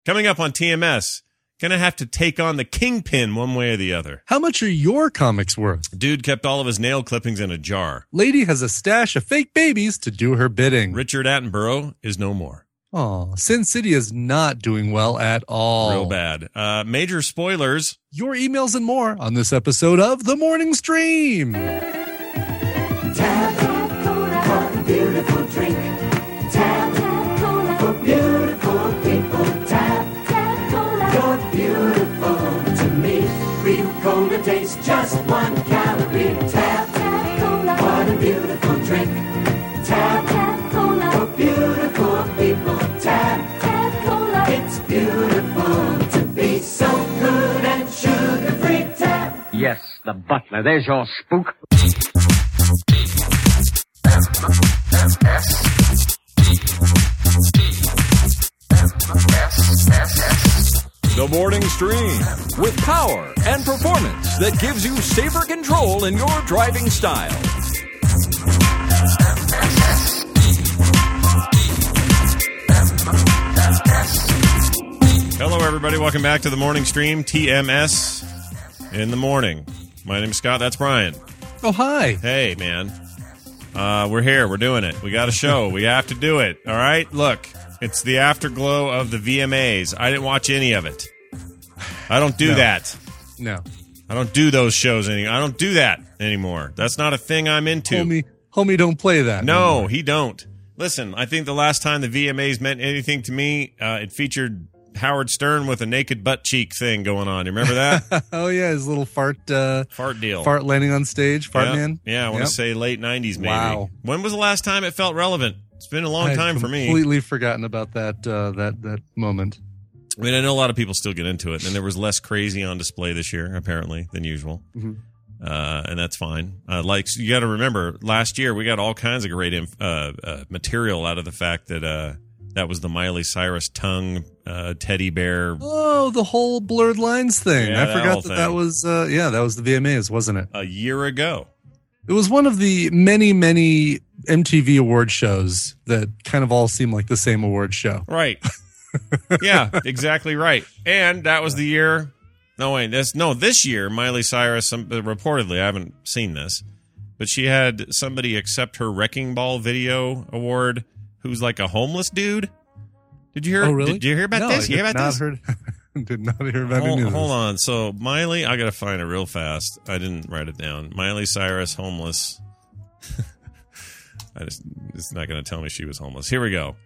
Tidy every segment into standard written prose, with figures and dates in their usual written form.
Coming up on TMS, gonna have to take on the Kingpin one way or the other. How much are your comics worth? Dude kept all of his nail clippings in a jar. Lady has a stash of fake babies to do her bidding. Richard Attenborough is no more. Oh, Sin City is not doing well at all. Real bad. Major spoilers. Your emails and more on this episode of The Morning Stream. Tap Cola, what a beautiful drink. Tap Cola, for beautiful people. Tap Cola, you're beautiful to me. Real cola tastes just 1 calorie. Tap Cola, what a beautiful drink. Tap Cola, for beautiful people. Tap Cola, it's beautiful to be so good and sugar-free. Tap. Yes, the butler. There's your spook. The Morning Stream, with power and performance that gives you safer control in your driving style. Hello, everybody. Welcome back to The Morning Stream, TMS in the morning. My name is Scott. That's Brian. Oh, hi. Hey, man. We're here. We're doing it. We got a show. We have to do it. All right? Look, it's the afterglow of the VMAs. I didn't watch any of it. I don't do that. No. I don't do those shows anymore. I don't do that anymore. That's not a thing I'm into. Homie don't play that. No, he don't. Listen, I think the last time the VMAs meant anything to me, it featured Howard Stern with a naked butt cheek thing going on. You remember that? Oh, yeah, his little fart deal. Fart landing on stage, fart man. Yeah, I want to say late 90s maybe. Wow. When was the last time it felt relevant? It's been a long time for me. I've completely forgotten about that moment. I mean, I know a lot of people still get into it, and there was less crazy on display this year, apparently, than usual. Mm-hmm. And that's fine. You got to remember, last year we got all kinds of great material out of the fact that that was the Miley Cyrus tongue teddy bear. Oh, the whole blurred lines thing. Yeah, I forgot that was that was the VMAs, wasn't it? A year ago. It was one of the many, many MTV award shows that kind of all seem like the same award show. Right. Yeah, exactly right. And that was the year. No, wait, this year, Miley Cyrus, reportedly, I haven't seen this, but she had somebody accept her Wrecking Ball video award who's like a homeless dude. Did you hear? Oh, really? Did you hear about this? You hear about this? Did not hear about any of this. Hold on. So Miley, I got to find it real fast. I didn't write it down. Miley Cyrus, homeless. It's not going to tell me she was homeless. Here we go.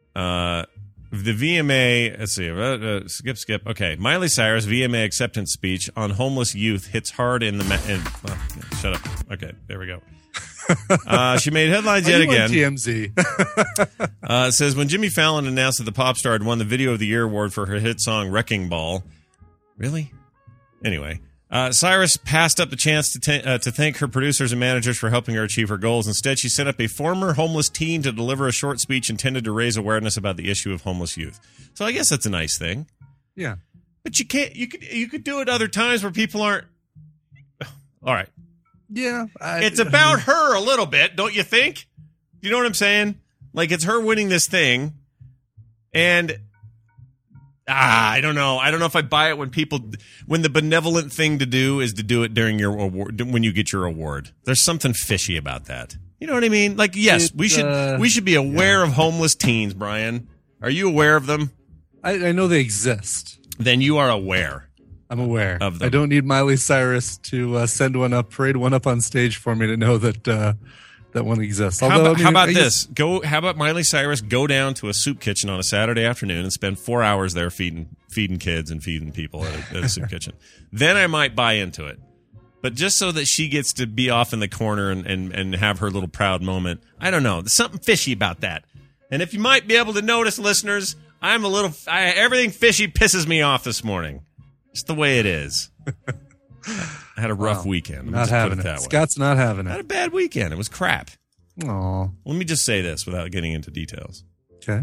The VMA, let's see, skip. Okay, Miley Cyrus VMA acceptance speech on homeless youth hits hard in the shut up. Okay, there we go. She made headlines yet again. TMZ. It says, when Jimmy Fallon announced that the pop star had won the Video of the Year award for her hit song Wrecking Ball. Really? Anyway. Cyrus passed up the chance to thank her producers and managers for helping her achieve her goals. Instead, she sent up a former homeless teen to deliver a short speech intended to raise awareness about the issue of homeless youth. So I guess that's a nice thing. Yeah. But you can't. You could do it other times where people aren't. All right. Yeah. It's about her a little bit, don't you think? You know what I'm saying? Like, it's her winning this thing, and I don't know. I don't know if I buy it when the benevolent thing to do is to do it during your award, when you get your award. There's something fishy about that. You know what I mean? Like, yes, we should be aware of homeless teens, Brian. Are you aware of them? I know they exist. Then you are aware. I'm aware of them. I don't need Miley Cyrus to send one up, parade one up on stage for me to know that that one exists. Although, how about this? How about Miley Cyrus go down to a soup kitchen on a Saturday afternoon and spend 4 hours there feeding kids and feeding people at a soup kitchen? Then I might buy into it. But just so that she gets to be off in the corner and have her little proud moment, I don't know. There's something fishy about that. And if you might be able to notice, listeners, everything fishy pisses me off this morning. It's the way it is. I had a rough weekend. Not having it. Scott's not having it. I had a bad weekend. It was crap. Aw. Let me just say this without getting into details. Okay.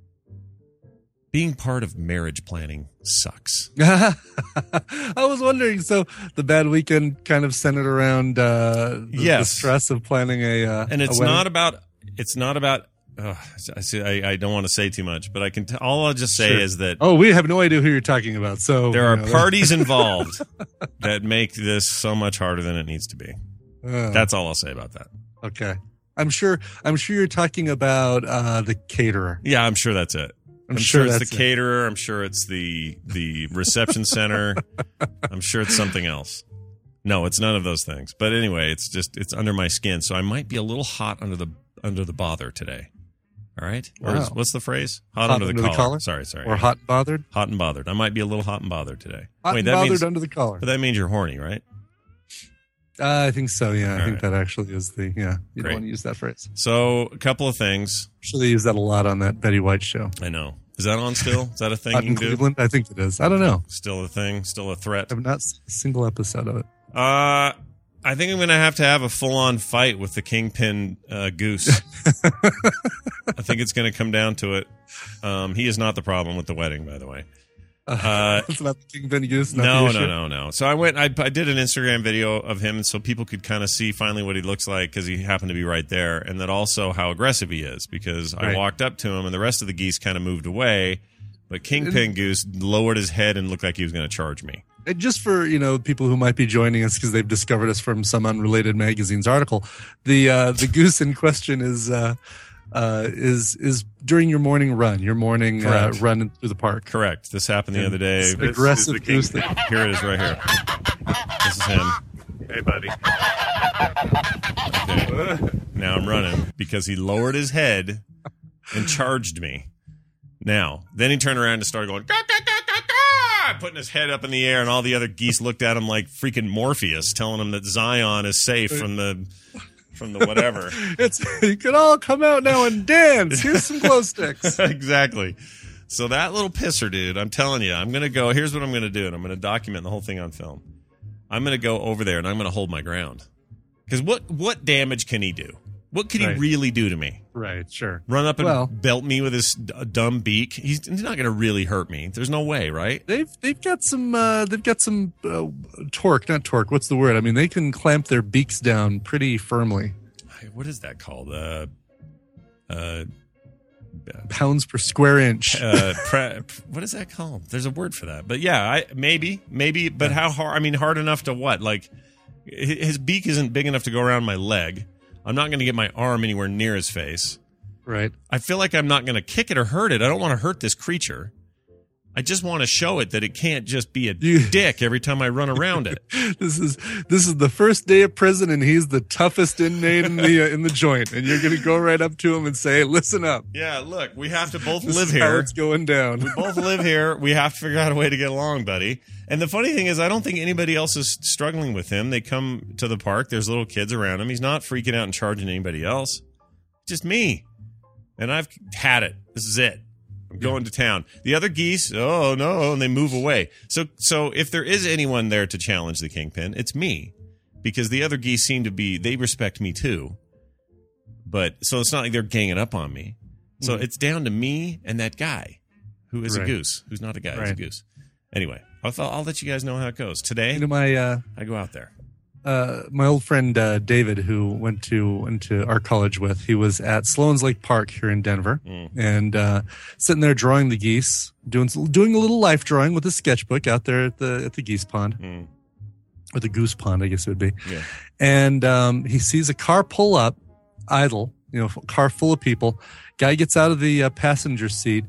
Being part of marriage planning sucks. I was wondering, so the bad weekend kind of centered around the stress of planning a and it's wedding? not about I see. I don't want to say too much, but I can. All I'll just say is that we have no idea who you're talking about. So there are parties involved that make this so much harder than it needs to be. That's all I'll say about that. Okay. I'm sure you're talking about the caterer. Yeah, I'm sure that's it. I'm sure it's the caterer. I'm sure it's the reception center. I'm sure it's something else. No, it's none of those things. But anyway, it's under my skin, so I might be a little hot under the bother today. All right? Or what's the phrase? Hot under the collar. Sorry. Or hot and bothered? Hot and bothered. I might be a little hot and bothered today. Hot and bothered under the collar. But that means you're horny, right? I think so, yeah. I think right. that actually is you Great. don't want to use that phrase. So, a couple of things. I'm sure they use that a lot on that Betty White show. I know. Is that on still? Is that a thing Hot you in can Cleveland? I think it is. I don't know. Still a thing? Still a threat? I've not seen a single episode of it. I think I'm going to have a full-on fight with the Kingpin goose. I think it's going to come down to it. He is not the problem with the wedding, by the way. It's not the Kingpin goose? No. So I did an Instagram video of him so people could kind of see finally what he looks like because he happened to be right there, and then also how aggressive he is because I walked up to him and the rest of the geese kind of moved away, but Kingpin goose lowered his head and looked like he was going to charge me. And just for people who might be joining us because they've discovered us from some unrelated magazine's article, the goose in question is during your morning run, run through the park. Correct. This happened the other day. Aggressive goose. Here it is, right here. This is him. Hey, buddy. Okay. Now I'm running because he lowered his head and charged me. Now, then he turned around and started going, "Gah, gah, gah, gah, gah," putting his head up in the air, and all the other geese looked at him like freaking Morpheus, telling him that Zion is safe from the whatever. You can all come out now and dance. Here's some glow sticks. Exactly. So that little pisser dude, I'm telling you, I'm going to go, here's what I'm going to do, and I'm going to document the whole thing on film. I'm going to go over there, and I'm going to hold my ground. Because what damage can he do? What could he really do to me? Right, sure. Run up and belt me with his dumb beak? He's not going to really hurt me. There's no way, right? They've got some torque, not torque. What's the word? I mean, they can clamp their beaks down pretty firmly. What is that called? Pounds per square inch. What is that called? There's a word for that. But yeah, maybe. But how hard? I mean, hard enough to what? Like, his beak isn't big enough to go around my leg. I'm not going to get my arm anywhere near his face. Right. I feel like I'm not going to kick it or hurt it. I don't want to hurt this creature. I just want to show it that it can't just be a dick every time I run around it. This is the first day of prison, and he's the toughest inmate in the joint. And you're going to go right up to him and say, "Listen up. Yeah, look, we have to both This live is here. how it's going down. We both live here. We have to figure out a way to get along, buddy." And the funny thing is, I don't think anybody else is struggling with him. They come to the park. There's little kids around him. He's not freaking out and charging anybody else. Just me. And I've had it. This is it. I'm going to town. The other geese, oh no, and they move away. So if there is anyone there to challenge the Kingpin, it's me. Because the other geese they respect me too. But, so it's not like they're ganging up on me. So it's down to me and that guy who is a goose, who's not a guy, he's a goose. Anyway, I'll let you guys know how it goes. Today, I go out there. My old friend David, who went into our college with, he was at Sloan's Lake Park here in Denver, and sitting there drawing the geese, doing a little life drawing with a sketchbook out there at the geese pond, or the goose pond, I guess it would be. Yeah. And he sees a car pull up, idle, car full of people. Guy gets out of the passenger seat.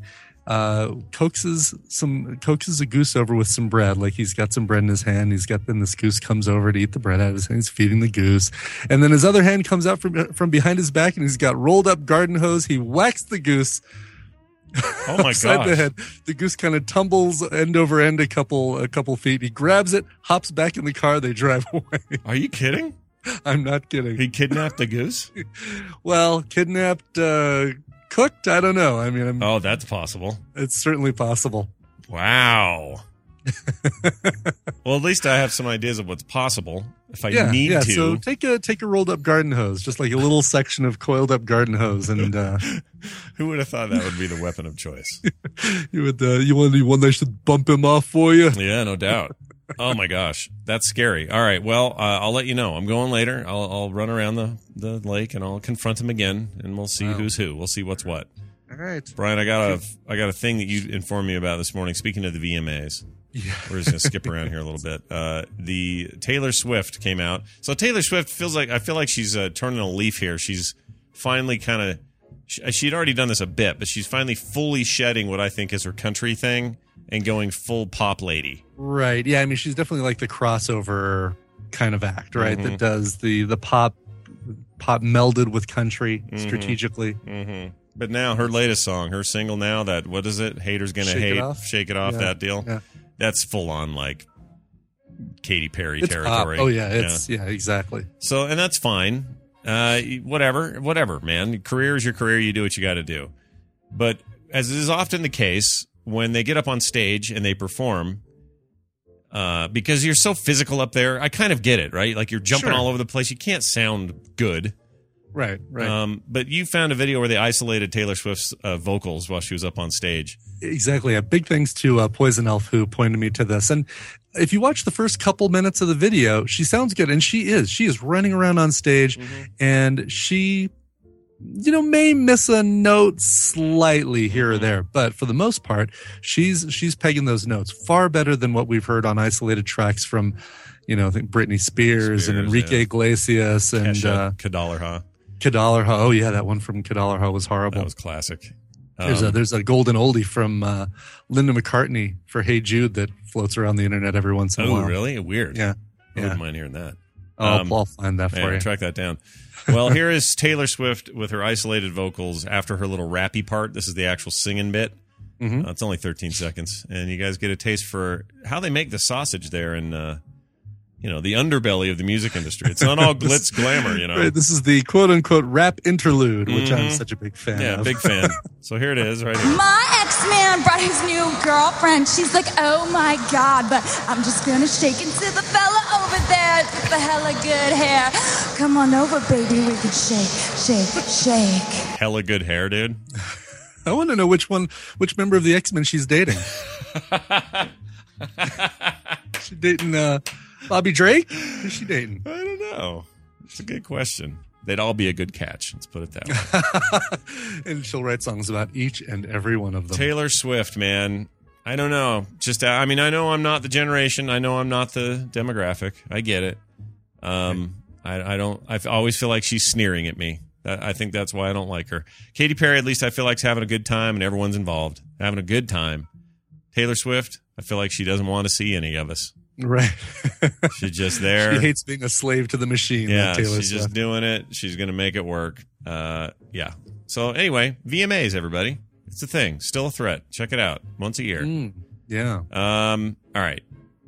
Coaxes a goose over with some bread, like he's got some bread in his hand. Then this goose comes over to eat the bread out of his hand. He's feeding the goose, and then his other hand comes out from behind his back, and he's got rolled up garden hose. He whacks the goose. Oh my god! The head. The goose kind of tumbles end over end a couple feet. He grabs it, hops back in the car. They drive away. Are you kidding? I'm not kidding. He kidnapped the goose? Well, kidnapped. Cooked? I don't know. I mean, that's possible. It's certainly possible. Wow. Well, at least I have some ideas of what's possible if I need to. So take a rolled up garden hose, just like a little section of coiled up garden hose, and who would have thought that would be the weapon of choice? You want one that should bump him off for you? Yeah, no doubt. Oh my gosh, that's scary. All right, well, I'll let you know. I'm going later. I'll run around the lake and I'll confront him again, and we'll see who's who. We'll see what's what. All right, Brian, I got a thing that you informed me about this morning. Speaking of the VMAs, we're just gonna skip around here a little bit. The Taylor Swift came out. So Taylor Swift I feel like she's turning a leaf here. She's finally kind of. She'd already done this a bit, but she's finally fully shedding what I think is her country thing and going full pop lady. Right. Yeah. I mean, she's definitely like the crossover kind of act, right? That does the pop melded with country strategically. Mm-hmm. But now her latest song, her single now, that, what is it? Haters Gonna Hate, Shake It Off, that deal. Yeah. That's full on like Katy Perry It's territory. pop. Oh yeah. Yeah, exactly. So, and that's fine. Whatever, man. Career is your career. You do what you got to do. But as is often the case, when they get up on stage and they perform, because you're so physical up there, I kind of get it, right? Like you're jumping all over the place. You can't sound good. Right. But you found a video where they isolated Taylor Swift's vocals while she was up on stage. Exactly. Big thanks to Poison Elf, who pointed me to this. And if you watch the first couple minutes of the video, she sounds good. And she is running around on stage, and she, may miss a note slightly here or there. But for the most part, she's pegging those notes far better than what we've heard on isolated tracks from, I think Britney Spears and Enrique Iglesias and Kadalha. Oh yeah, that one from Kadalha was horrible. That was classic. There's a golden oldie from Linda McCartney for Hey Jude that floats around the internet every once in a while. Oh, really? Weird. Yeah. I wouldn't mind hearing that. I'll find that for you. Track that down. Well, here is Taylor Swift with her isolated vocals after her little rappy part. This is the actual singing bit. It's only 13 seconds. And you guys get a taste for how they make the sausage there in the underbelly of the music industry. It's not all glitz glamour, Right, this is the quote-unquote rap interlude, which I'm such a big fan of. Yeah, big fan. So here it is right here. My ex-man brought his new girlfriend. She's like, oh my God, but I'm just gonna shake into the fella over there with the hella good hair. Come on over, baby, we can shake. Hella good hair, dude. I want to know which member of the X-Men she's dating. She dating Bobby Drake? Who's she dating? I don't know. It's a good question. They'd all be a good catch. Let's put it that way. And she'll write songs about each and every one of them. Taylor Swift, man. I don't know. I know I'm not the generation. I know I'm not the demographic. I get it. I always feel like she's sneering at me. I think that's why I don't like her. Katy Perry, at least I feel like is having a good time and everyone's involved. Having a good time. Taylor Swift, I feel like she doesn't want to see any of us. Right. She's just there. She hates being a slave to the machine. Yeah, Taylor she's just doing it. She's going to make it work. Yeah. So anyway, VMAs, everybody. It's a thing. Still a threat. Check it out. Once a year. Yeah. All right.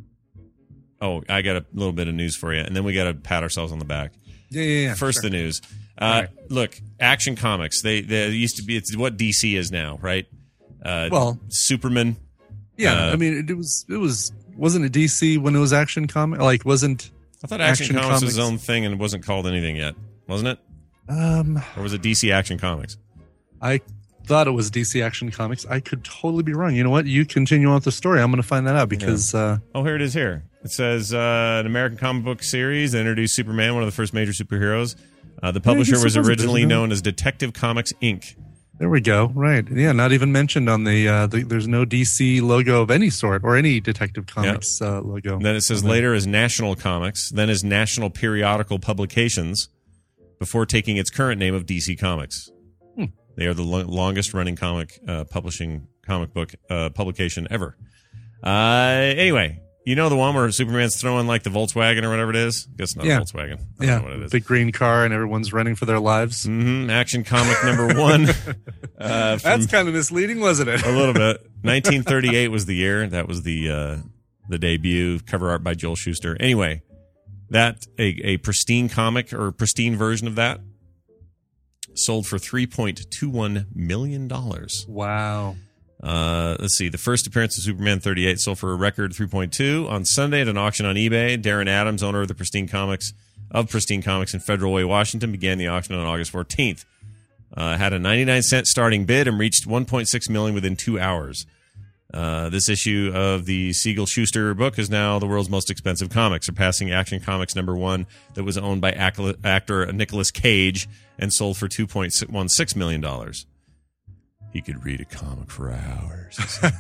Oh, I got a little bit of news for you, and then we got to pat ourselves on the back. Yeah. First, the news. Look, Action Comics. They used to be. It's what DC is now, right? Superman. Yeah. I mean, it was. Wasn't it DC when it was Action Comics? I thought Action Comics was its own thing and it wasn't called anything yet, wasn't it? Or was it DC Action Comics? I thought it was DC Action Comics. I could totally be wrong. You know what? You continue on with the story. I'm going to find that out because... here it is here. It says an American comic book series that introduced Superman, one of the first major superheroes. The publisher was originally known as Detective Comics, Inc. There we go. Right. Yeah, not even mentioned on the there's no DC logo of any sort or any Detective Comics logo. And then it says later as National Comics, then as National Periodical Publications, before taking its current name of DC Comics. They are the longest running comic book publication ever. Anyway, you know the one where Superman's throwing like the Volkswagen or whatever it is? I guess not Volkswagen. I don't know what it is. Big green car and everyone's running for their lives. Action comic number 1. That's kind of misleading, wasn't it? A little bit. 1938 was the year. That was the debut, cover art by Joel Shuster. Anyway, that a pristine comic or pristine version of that sold for $3.21 million. Wow. Let's see. The first appearance of Superman 38 sold for a record 3.2 on Sunday at an auction on eBay. Darren Adams, owner of the Pristine Comics in Federal Way, Washington, began the auction on August 14th. Had a 99-cent starting bid and reached $1.6 million within 2 hours. This issue of the Siegel-Schuster book is now the world's most expensive comic, surpassing Action Comics #1 that was owned by actor Nicolas Cage and sold for $2.16 million. He could read a comic for hours.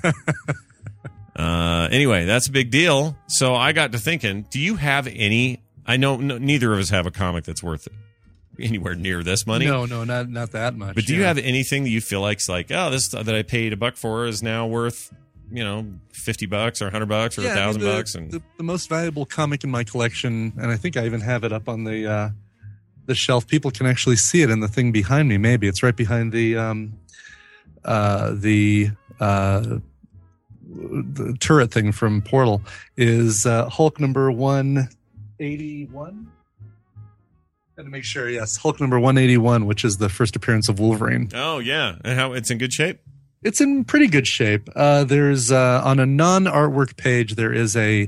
Anyway, that's a big deal. So I got to thinking, do you have any... I know neither of us have a comic that's worth anywhere near this money. No, not that much. But do you have anything that you feel like's like, oh, this that I paid $1 for is now worth, $50 or $100 or $1,000? And the most valuable comic in my collection, and I think I even have it up on the shelf. People can actually see it in the thing behind me. Maybe it's right behind the turret thing from Portal. Is Hulk number 181? Got to make sure. Yes, Hulk number 181, which is the first appearance of Wolverine. Oh yeah, and how it's in good shape? It's in pretty good shape. There's on a non-artwork page, there is a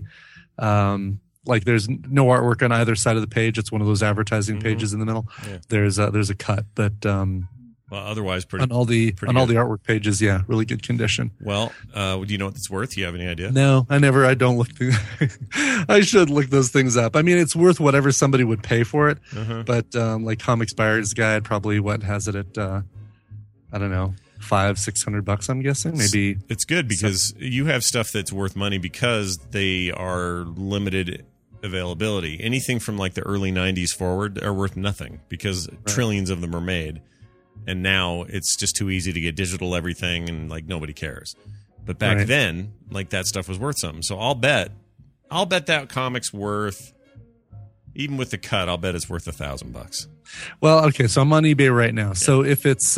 there's no artwork on either side of the page. It's one of those advertising pages in the middle. Yeah. There's a cut, but otherwise pretty on all the artwork pages, yeah, really good condition. Well, do you know what it's worth? Do you have any idea? No, I don't look through. I should look those things up. I mean, it's worth whatever somebody would pay for it. But like Comics Buyer's Guide, probably has it at I don't know, $500-600. I'm guessing maybe. It's good because you have stuff that's worth money because they are limited availability. Anything from like the early 90s forward are worth nothing because trillions of them are made. And now it's just too easy to get digital everything and like nobody cares. But back then, like that stuff was worth something. So I'll bet that comic's worth, even with the cut, I'll bet it's worth $1,000. Well, okay, so I'm on eBay right now. Yeah. So if it's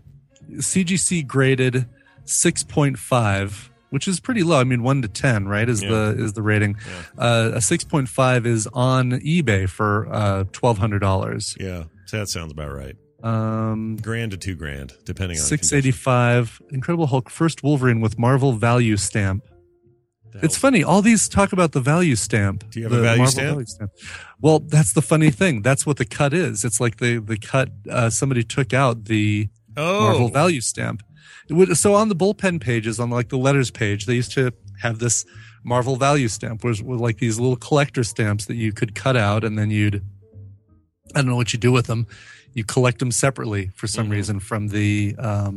CGC graded 6.5, which is pretty low. I mean, 1 to 10, right? Is the rating. Yeah. A 6.5 is on eBay for $1,200. Yeah, so that sounds about right. $1,000 to $2,000, depending on $685. Incredible Hulk, first Wolverine with Marvel value stamp. It's funny. All these talk about the value stamp. Do you have a value stamp? Well, that's the funny thing. That's what the cut is. It's like the cut. Somebody took out the Marvel value stamp. So on the bullpen pages, on like the letters page, they used to have this Marvel value stamp, with like these little collector stamps that you could cut out, and then I don't know what you do with them. You collect them separately for some reason from the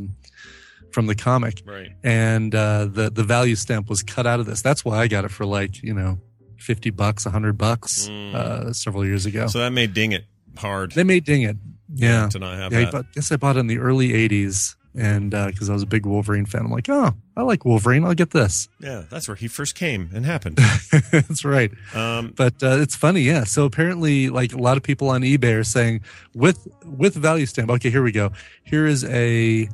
comic, right? And the value stamp was cut out of this. That's why I got it for like $50, $100 several years ago. So that made Ding It hard. They made Ding It, yeah. To not have that. I guess I bought it in the early '80s, and because I was a big Wolverine fan, I'm like, oh, I like Wolverine. I'll get this. Yeah, that's where he first came and happened. That's right. But it's funny, yeah. So apparently, like a lot of people on eBay are saying with value stamp. Okay, here we go. Here is a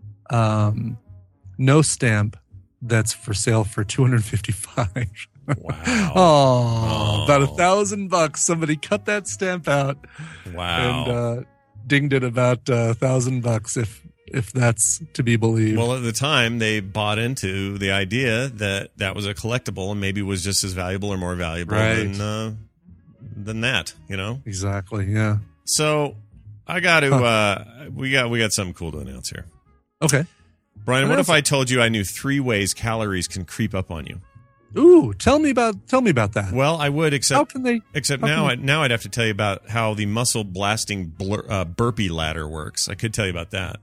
no stamp that's for sale for $255. Wow. Oh, about $1,000. Somebody cut that stamp out. Wow. And dinged it about $1,000 if that's to be believed. Well, at the time, they bought into the idea that was a collectible and maybe was just as valuable or more valuable than that, Exactly, yeah. So I got to we got something cool to announce here. Okay. Brian, what if I told you I knew 3 ways calories can creep up on you? Ooh, tell me about that. Well, I would, except how can they? Except now I'd have to tell you about how the muscle blasting burpee ladder works. I could tell you about that.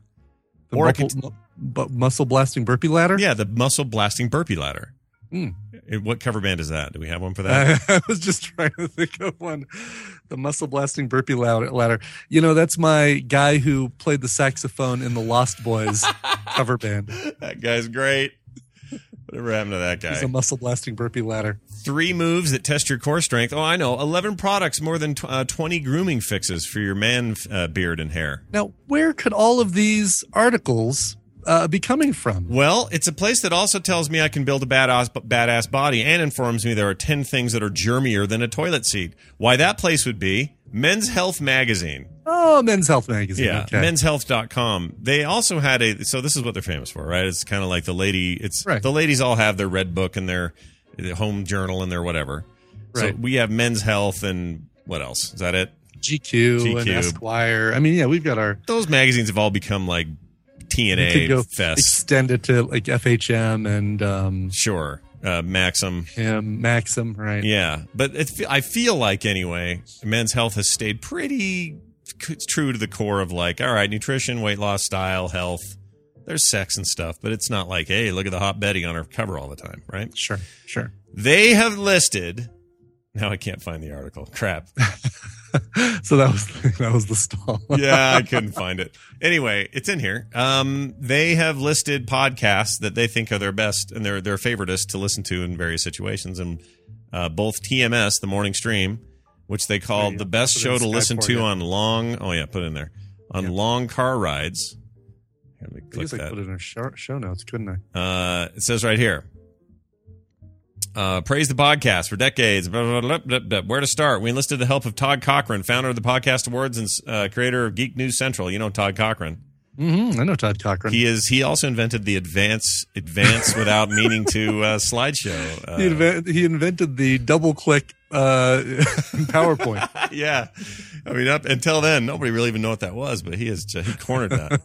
Muscle blasting burpee ladder? Yeah, the muscle blasting burpee ladder. What cover band is that? Do we have one for that? I was just trying to think of one. The muscle blasting burpee ladder. That's my guy who played the saxophone in the Lost Boys cover band. That guy's great. Whatever happened to that guy? He's a muscle blasting burpee ladder. 3 moves that test your core strength. Oh, I know. 11 products, more than 20 grooming fixes for your man beard and hair. Now, where could all of these articles be coming from? Well, it's a place that also tells me I can build a badass body and informs me there are 10 things that are germier than a toilet seat. Why that place would be Men's Health Magazine. Oh, Men's Health Magazine. Yeah, okay. menshealth.com. They also had so this is what they're famous for, right? It's kind of like the ladies all have their red book and their home journal and their whatever. Right. So we have Men's Health and what else? Is that it? GQ and Esquire. I mean, yeah, we've got those magazines have all become like P&A could go fest. extend it to like FHM and Sure. Maxim. Maxim, right? Yeah. But I feel like, anyway, Men's Health has stayed pretty true to the core of like, all right, nutrition, weight loss, style, health. There's sex and stuff, but it's not like, hey, look at the hot Betty on her cover all the time, right? Sure. They have listed. Now I can't find the article. Crap. So that was the stall. Yeah, I couldn't find it. Anyway, it's in here. They have listed podcasts that they think are their best and their favoritist to listen to in various situations. And both TMS, the morning stream, which they called the best show to listen to on long. Oh yeah, put it in there on long car rides. Let me click that. I put it in our show notes, couldn't I? It says right here. Praise the podcast for decades. Blah, blah, blah, blah. Where to start? We enlisted the help of Todd Cochran, founder of the Podcast Awards and creator of Geek News Central. You know Todd Cochran. I know Todd Cochran. He also invented the advance without meaning to slideshow. He invented the double click PowerPoint. Yeah, I mean up until then nobody really even knew what that was, but he cornered that.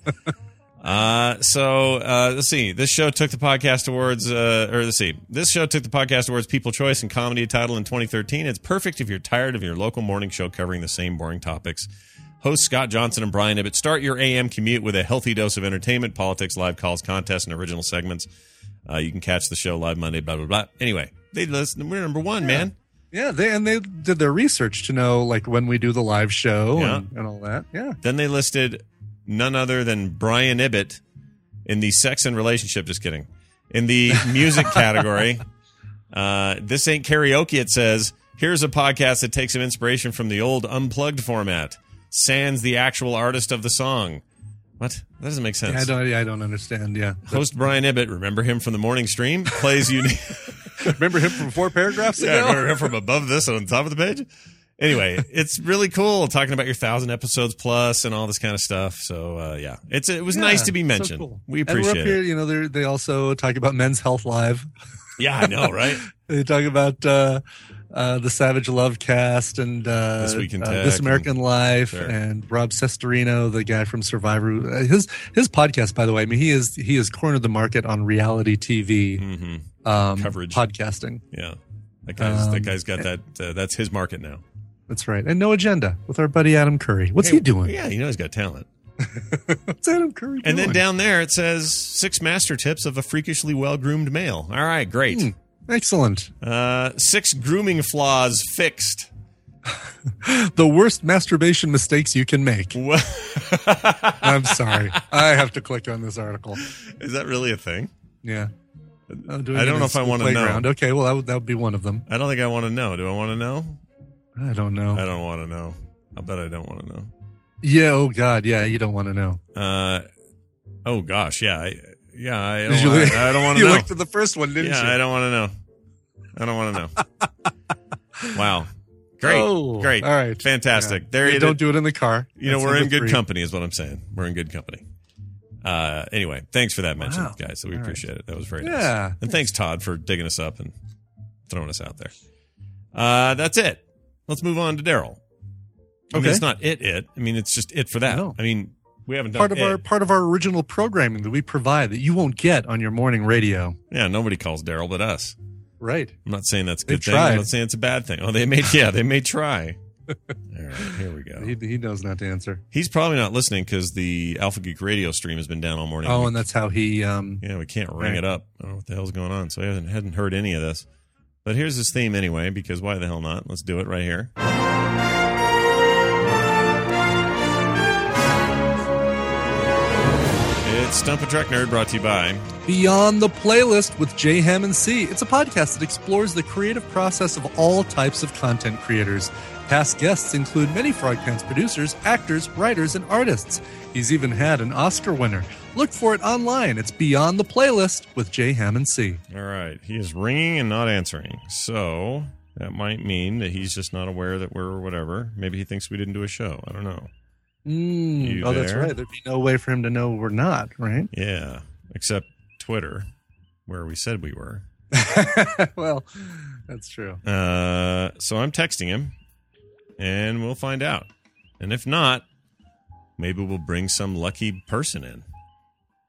Let's see. This show took the Podcast Awards, This show took the Podcast Awards People Choice and Comedy title in 2013. It's perfect if you're tired of your local morning show covering the same boring topics. Hosts Scott Johnson and Brian Ibbett start your AM commute with a healthy dose of entertainment, politics, live calls, contests, and original segments. You can catch the show live Monday, blah, blah, blah. Anyway, we're number one, man. Yeah, they did their research to know like when we do the live show and all that. Yeah. Then they listed none other than Brian Ibbett in the sex and relationship. Just kidding. In the music category, this ain't karaoke. It says, here's a podcast that takes some inspiration from the old unplugged format. Sans the actual artist of the song. What? That doesn't make sense. I don't understand. Yeah. Host Brian Ibbett, remember him from the morning stream? Plays unique. Remember him from 4 paragraphs ago? Yeah, remember him from above this on top of the page? Anyway, it's really cool talking about your 1,000 episodes plus and all this kind of stuff. So, yeah, it was nice to be mentioned. So cool. We appreciate it. Here, you know, they also talk about Men's Health Live. Yeah, I know, right? They talk about the Savage Love Cast and This Week in Tech, This American Life, sure. and Rob Cesternino, the guy from Survivor. His podcast, by the way, I mean, he has cornered the market on reality TV coverage, podcasting. Yeah, that guy's got that. That's his market now. That's right. And No Agenda with our buddy Adam Curry. What's he doing? Yeah, you know he's got talent. What's Adam Curry doing? And then down there it says 6 master tips of a freakishly well-groomed male. All right, great. Excellent. 6 grooming flaws fixed. The worst masturbation mistakes you can make. I'm sorry. I have to click on this article. Is that really a thing? Yeah. I don't know if I want to know. Okay, well, that would be one of them. I don't think I want to know. Do I want to know? I don't know. I don't want to know. I bet I don't want to know. Yeah, oh God, yeah, you don't want to know. Oh gosh, yeah. I don't want to know. You looked at the first one, didn't you? Yeah, I don't want to know. I don't want to know. Wow. Great. Oh, great. All right. Fantastic. Yeah. There you don't do it in the car. You know, we're in good company is what I'm saying. We're in good company. Anyway, thanks for that mention, guys. So we appreciate it. That was very nice. And thanks, Todd, for digging us up and throwing us out there. That's it. Let's move on to Daryl. I mean, it's not it. I mean, it's just it for that. I mean, we haven't done part of our original programming that we provide that you won't get on your morning radio. Yeah, nobody calls Daryl but us. Right. I'm not saying that's a good thing. I'm not saying it's a bad thing. Oh, they may try. All right, here we go. He knows not to answer. He's probably not listening because the Alpha Geek radio stream has been down all morning. Oh, and that's how he... yeah, we can't ring it up. I don't know what the hell's going on. So I hadn't heard any of this. But here's his theme anyway, because why the hell not? Let's do it right here. It's Stump a Truck Nerd, brought to you by Beyond the Playlist with J. Hammond C. It's a podcast that explores the creative process of all types of content creators. Past guests include many Frog Pants producers, actors, writers, and artists. He's even had an Oscar winner. Look for it online. It's Beyond the Playlist with J. Hammond C. All right. He is ringing and not answering. So that might mean that he's just not aware that we're whatever. Maybe he thinks we didn't do a show. I don't know. That's right. There'd be no way for him to know we're not, right? Yeah. Except Twitter, where we said we were. Well, that's true. So I'm texting him, and we'll find out. And if not, maybe we'll bring some lucky person in.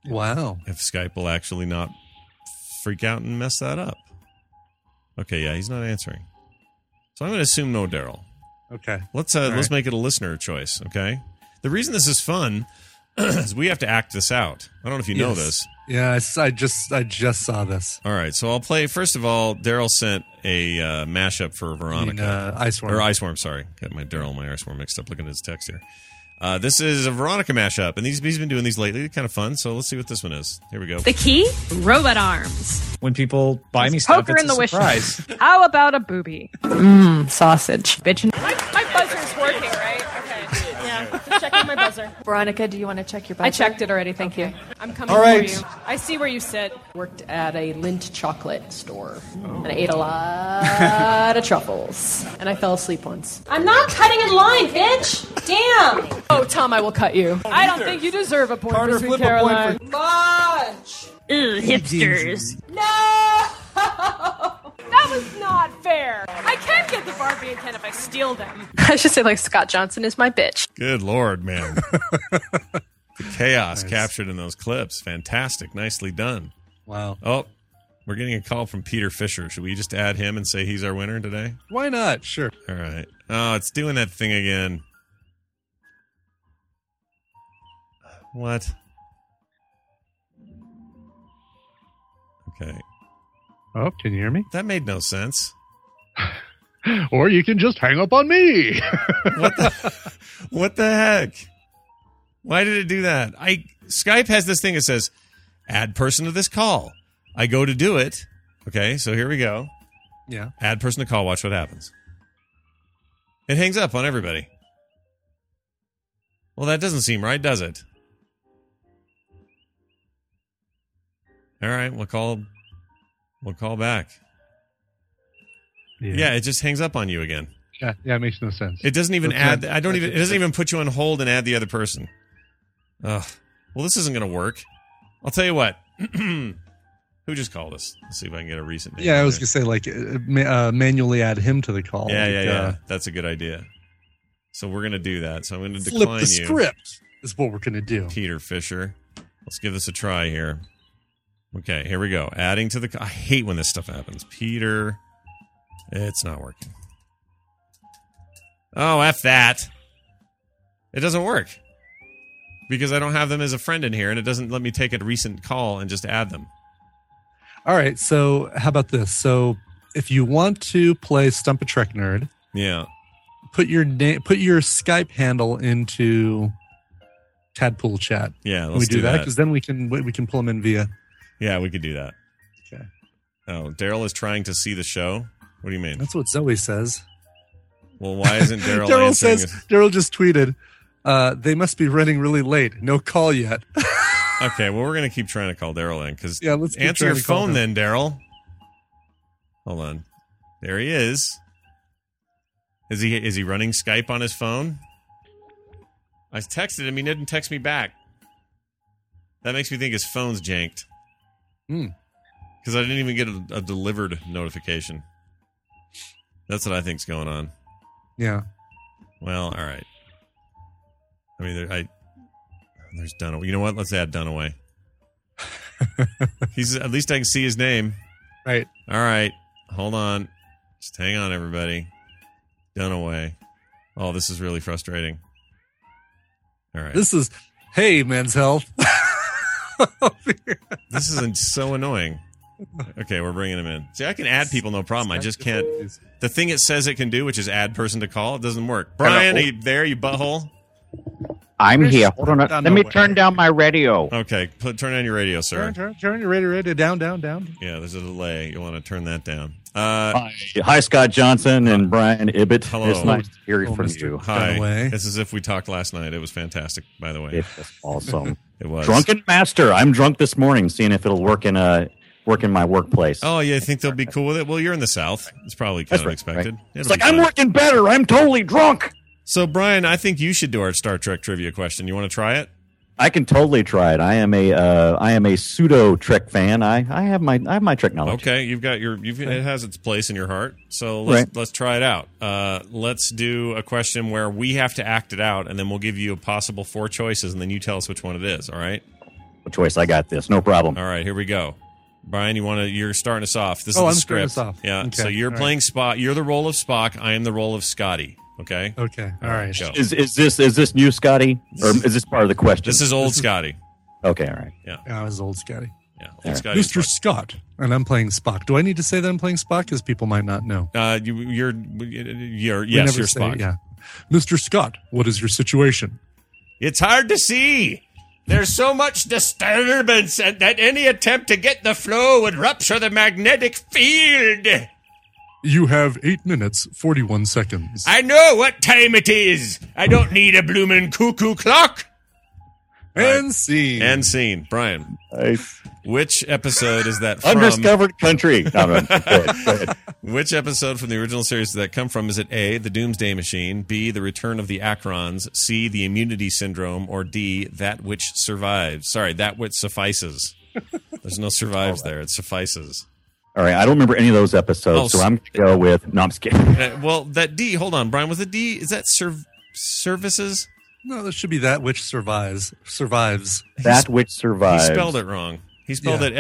Wow. If Skype will actually not freak out and mess that up. Okay, yeah, he's not answering. So I'm going to assume no Daryl. Okay. Let's right. make it a listener choice, okay? The reason this is fun is we have to act this out. I don't know if you know this. Yeah, I just saw this. All right, so I'll play. First of all, Daryl sent a mashup for Veronica. Iceworm. Or Iceworm, sorry. Got my Daryl and my Iceworm mixed up looking at his text here. This is a Veronica mashup, and he's been doing these lately. They're kind of fun, so let's see what this one is. Here we go. The key? Robot arms. When people buy me stuff, Poker it's in a the wish surprise. list. How about a booby? Sausage. Bitchin'. My buzzer's working, right? Okay. Yeah. Just checking my buzzer. Veronica, do you want to check your buzzer? I checked it already, thank you. I'm coming All right. for you. I see where you sit. Worked at a Lindt chocolate store. And I ate a lot of truffles. And I fell asleep once. I'm not cutting in line, bitch! Damn! Oh, Tom, I will cut you. I don't think you deserve a point Carter, for Sweet flip a point Caroline. for- Munch! Ew, hipsters. No! That was not fair. I can get the Barbie and Ken if I steal them. I should say, like, Scott Johnson is my bitch. Good Lord, man. The chaos captured in those clips. Fantastic. Nicely done. Wow. Oh, we're getting a call from Peter Fisher. Should we just add him and say he's our winner today? Why not? Sure. All right. Oh, it's doing that thing again. What? Okay. Oh, can you hear me? That made no sense. Or you can just hang up on me. What the heck? Why did it do that? Skype has this thing that says, add person to this call. I go to do it. Okay, so here we go. Yeah. Add person to call. Watch what happens. It hangs up on everybody. Well, that doesn't seem right, does it? All right, we'll call back. Yeah, it just hangs up on you again. Yeah, it makes no sense. It doesn't even add. It doesn't even put you on hold and add the other person. Ugh. Well, this isn't going to work. I'll tell you what. Who just called us? Let's see if I can get a recent name. Yeah, I was going to say, like, manually add him to the call. Yeah. That's a good idea. So we're going to do that. So I'm going to Flip decline the you. script is what we're going to do. Peter Fisher. Let's give this a try here. Okay, here we go. Adding to the... I hate when this stuff happens. Peter... It's not working. Oh, F that. It doesn't work. Because I don't have them as a friend in here, and it doesn't let me take a recent call and just add them. All right, so how about this? So if you want to play Stump a Trek Nerd, Yeah. put your Skype handle into Tadpool chat. Yeah, Can let's we do that? that. Because then we can pull them in via... Yeah, we could do that. Okay. Oh, Daryl is trying to see the show? What do you mean? That's what Zoe says. Well, why isn't Daryl Daryl answering? says, Daryl just tweeted, they must be running really late. No call yet. Okay, well, we're going to keep trying to call Daryl in because Yeah, let's keep answer trying your to call phone him. then, Daryl. Hold on. There he is. Is he running Skype on his phone? I texted him. He didn't text me back. That makes me think his phone's janked. Because I didn't even get a delivered notification. That's what I think's going on. Yeah. Well, all right. I mean, there's Dunaway. You know what? Let's add Dunaway. At least I can see his name. Right. All right. Hold on. Just hang on, everybody. Dunaway. Oh, this is really frustrating. All right. This is, hey, Men's Health. This is so annoying. Okay, we're bringing him in. See, I can add people, no problem. I just can't. The thing it says it can do, which is add person to call, it doesn't work. Brian, are you there, you butthole? I'm here. Hold on. Let me turn down my radio. Okay, turn on your radio, sir. Turn your radio down. Yeah, there's a delay. You'll want to turn that down. Hi, Scott Johnson and Brian Ibbett. Hello. It's nice to hear Hello, from Mr. you. Hi. Dunaway. It's as if we talked last night. It was fantastic, by the way. It's awesome. It was. Drunken Master. I'm drunk this morning, seeing if it'll work in my workplace. Oh, you think they'll be cool with it? Well, you're in the South. It's probably kind of expected. Right. It'll It's like be I'm fine. working better. I'm totally drunk. So, Brian, I think you should do our Star Trek trivia question. You want to try it? I can totally try it. I am a pseudo Trek fan. I have my Trek knowledge. Okay, you've got it has its place in your heart. So let's try it out. Let's do a question where we have to act it out, and then we'll give you a possible 4 choices, and then you tell us which one it is. All right? choice. I got this. No problem. All right, here we go. Brian, you're starting us off. This is Oh, the I'm script. starting us off. Yeah. Okay, So you're all playing Spock. You're the role of Spock. I am the role of Scotty. Okay. Okay. All right. Go. Is this new Scotty, or is this part of the question? This is old Scotty. Okay. All right. Yeah. I was old Scotty. Yeah. Old right. Scotty. Mr. Scott, and I'm playing Spock. Do I need to say that I'm playing Spock? Because people might not know. You're We yes, never you're say- Spock. Yeah. Mr. Scott, what is your situation? It's hard to see. There's so much disturbance that any attempt to get the flow would rupture the magnetic field. You have 8 minutes, 41 seconds. I know what time it is. I don't need a bloomin' cuckoo clock. And scene. And scene. Brian, which episode is that from? Undiscovered country. No, go ahead. Which episode from the original series does that come from? Is it A, The Doomsday Machine, B, The Return of the Acrons, C, The Immunity Syndrome, or D, That Which Survives? Sorry, That Which Suffices. There's no survives there. It suffices. All right. I don't remember any of those episodes, so I'm going to go with. No, I'm just kidding. Well, that D, hold on, Brian, was it D? Is that services? No, that should be that which survives. Survives. That which survives. He spelled it wrong. He spelled it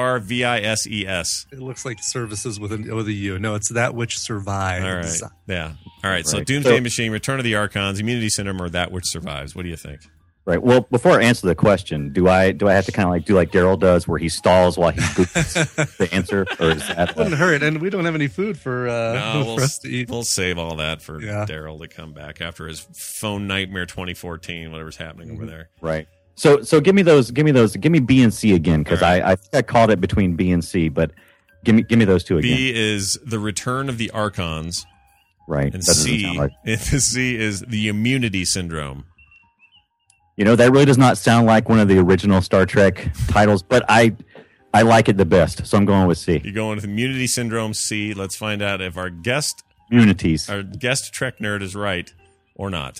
Survises. It looks like services with a U. No, it's that which survives. All right. Yeah. All right. So Right. Doomsday So- Machine, Return of the Archons, Immunity Syndrome, or That Which Survives. What do you think? Right. Well, before I answer the question, do I have to kind of do like Daryl does, where he stalls while he boots the answer, or is that? Wouldn't hurt, and we don't have any food for No, for us to eat. we'll save all that for Yeah. Daryl to come back after his phone nightmare 2014, whatever's happening over there. Right. So give me B and C again, because I think I called it between B and C, but give me those two again. B is The Return of the Archons, Right. and That doesn't C, sound right. C is The Immunity Syndrome. You know, that really does not sound like one of the original Star Trek titles, but I like it the best, so I'm going with C. You're going with Immunity Syndrome, C. Let's find out if our guest Unities. Trek nerd is right or not.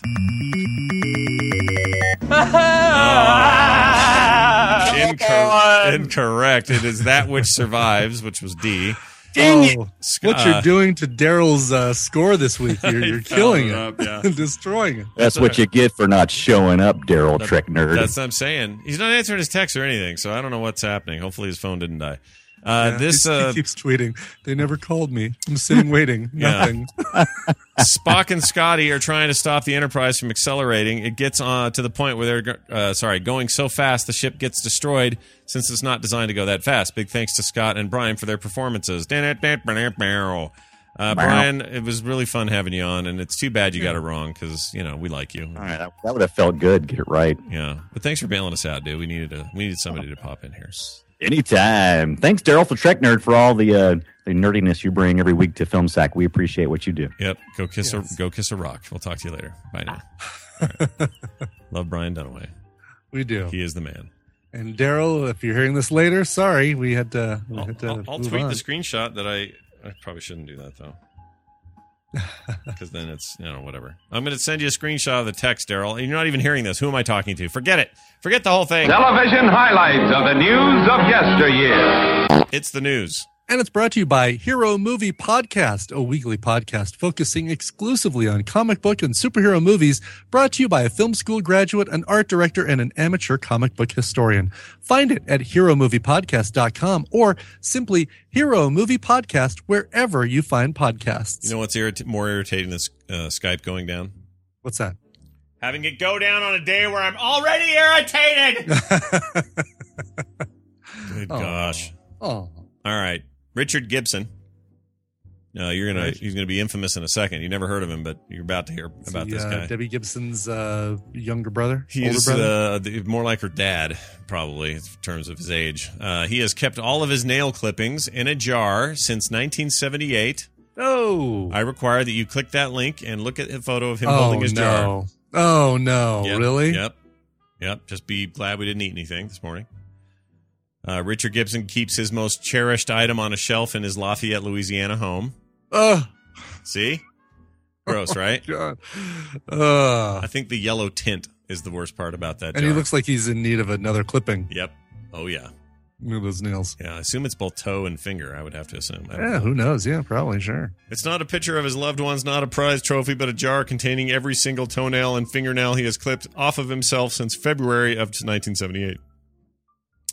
Incorrect. It is That Which Survives, which was D. What you're doing to Daryl's score this week? You're killing it, Yeah. destroying it. That's what you get for not showing up, Daryl Trek nerd. That's what I'm saying. He's not answering his text or anything, so I don't know what's happening. Hopefully his phone didn't die. Yeah, he keeps tweeting. They never called me. I'm sitting waiting. Yeah. Nothing. Spock and Scotty are trying to stop the Enterprise from accelerating. It gets to the point where they're going so fast the ship gets destroyed since it's not designed to go that fast. Big thanks to Scott and Brian for their performances. Brian, it was really fun having you on, and it's too bad you got it wrong because we like you. All right, that would have felt good. Get it right. Yeah, but thanks for bailing us out, dude. We needed somebody to pop in here. Anytime. Thanks, Daryl, for Trek Nerd, for all the nerdiness you bring every week to Film Sack. We appreciate what you do. Yep. Go kiss a rock. We'll talk to you later. Bye now. All right. Love Brian Dunaway. We do. He is the man. And Daryl, if you're hearing this later, sorry, we had to. I'll move tweet on. the screenshot that I probably shouldn't do that though. Because then it's whatever. I'm going to send you a screenshot of the text, Daryl. You're not even hearing this. Who am I talking to? Forget it. Forget the whole thing. Television highlights of the news of yesteryear. It's the news. And it's brought to you by Hero Movie Podcast, a weekly podcast focusing exclusively on comic book and superhero movies, brought to you by a film school graduate, an art director, and an amateur comic book historian. Find it at heromoviepodcast.com or simply Hero Movie Podcast wherever you find podcasts. You know what's more irritating than Skype going down? What's that? Having it go down on a day where I'm already irritated. Good gosh. Oh. All right. Richard Gibson. He's gonna be infamous in a second. You never heard of him, but you're about to hear about this guy. Debbie Gibson's younger brother? He's older brother? more like her dad, probably, in terms of his age. He has kept all of his nail clippings in a jar since 1978. Oh. I require that you click that link and look at a photo of him holding his jar. Oh, no. Yep, Really? Yep. Just be glad we didn't eat anything this morning. Richard Gibson keeps his most cherished item on a shelf in his Lafayette, Louisiana home. See? Gross, right? God. I think the yellow tint is the worst part about that jar. And he looks like he's in need of another clipping. Yep. Oh, yeah. Look at those nails. Yeah, I assume it's both toe and finger, I would have to assume. I don't Yeah, know. who knows? Yeah, probably, sure. It's not a picture of his loved ones, not a prize trophy, but a jar containing every single toenail and fingernail he has clipped off of himself since February of 1978.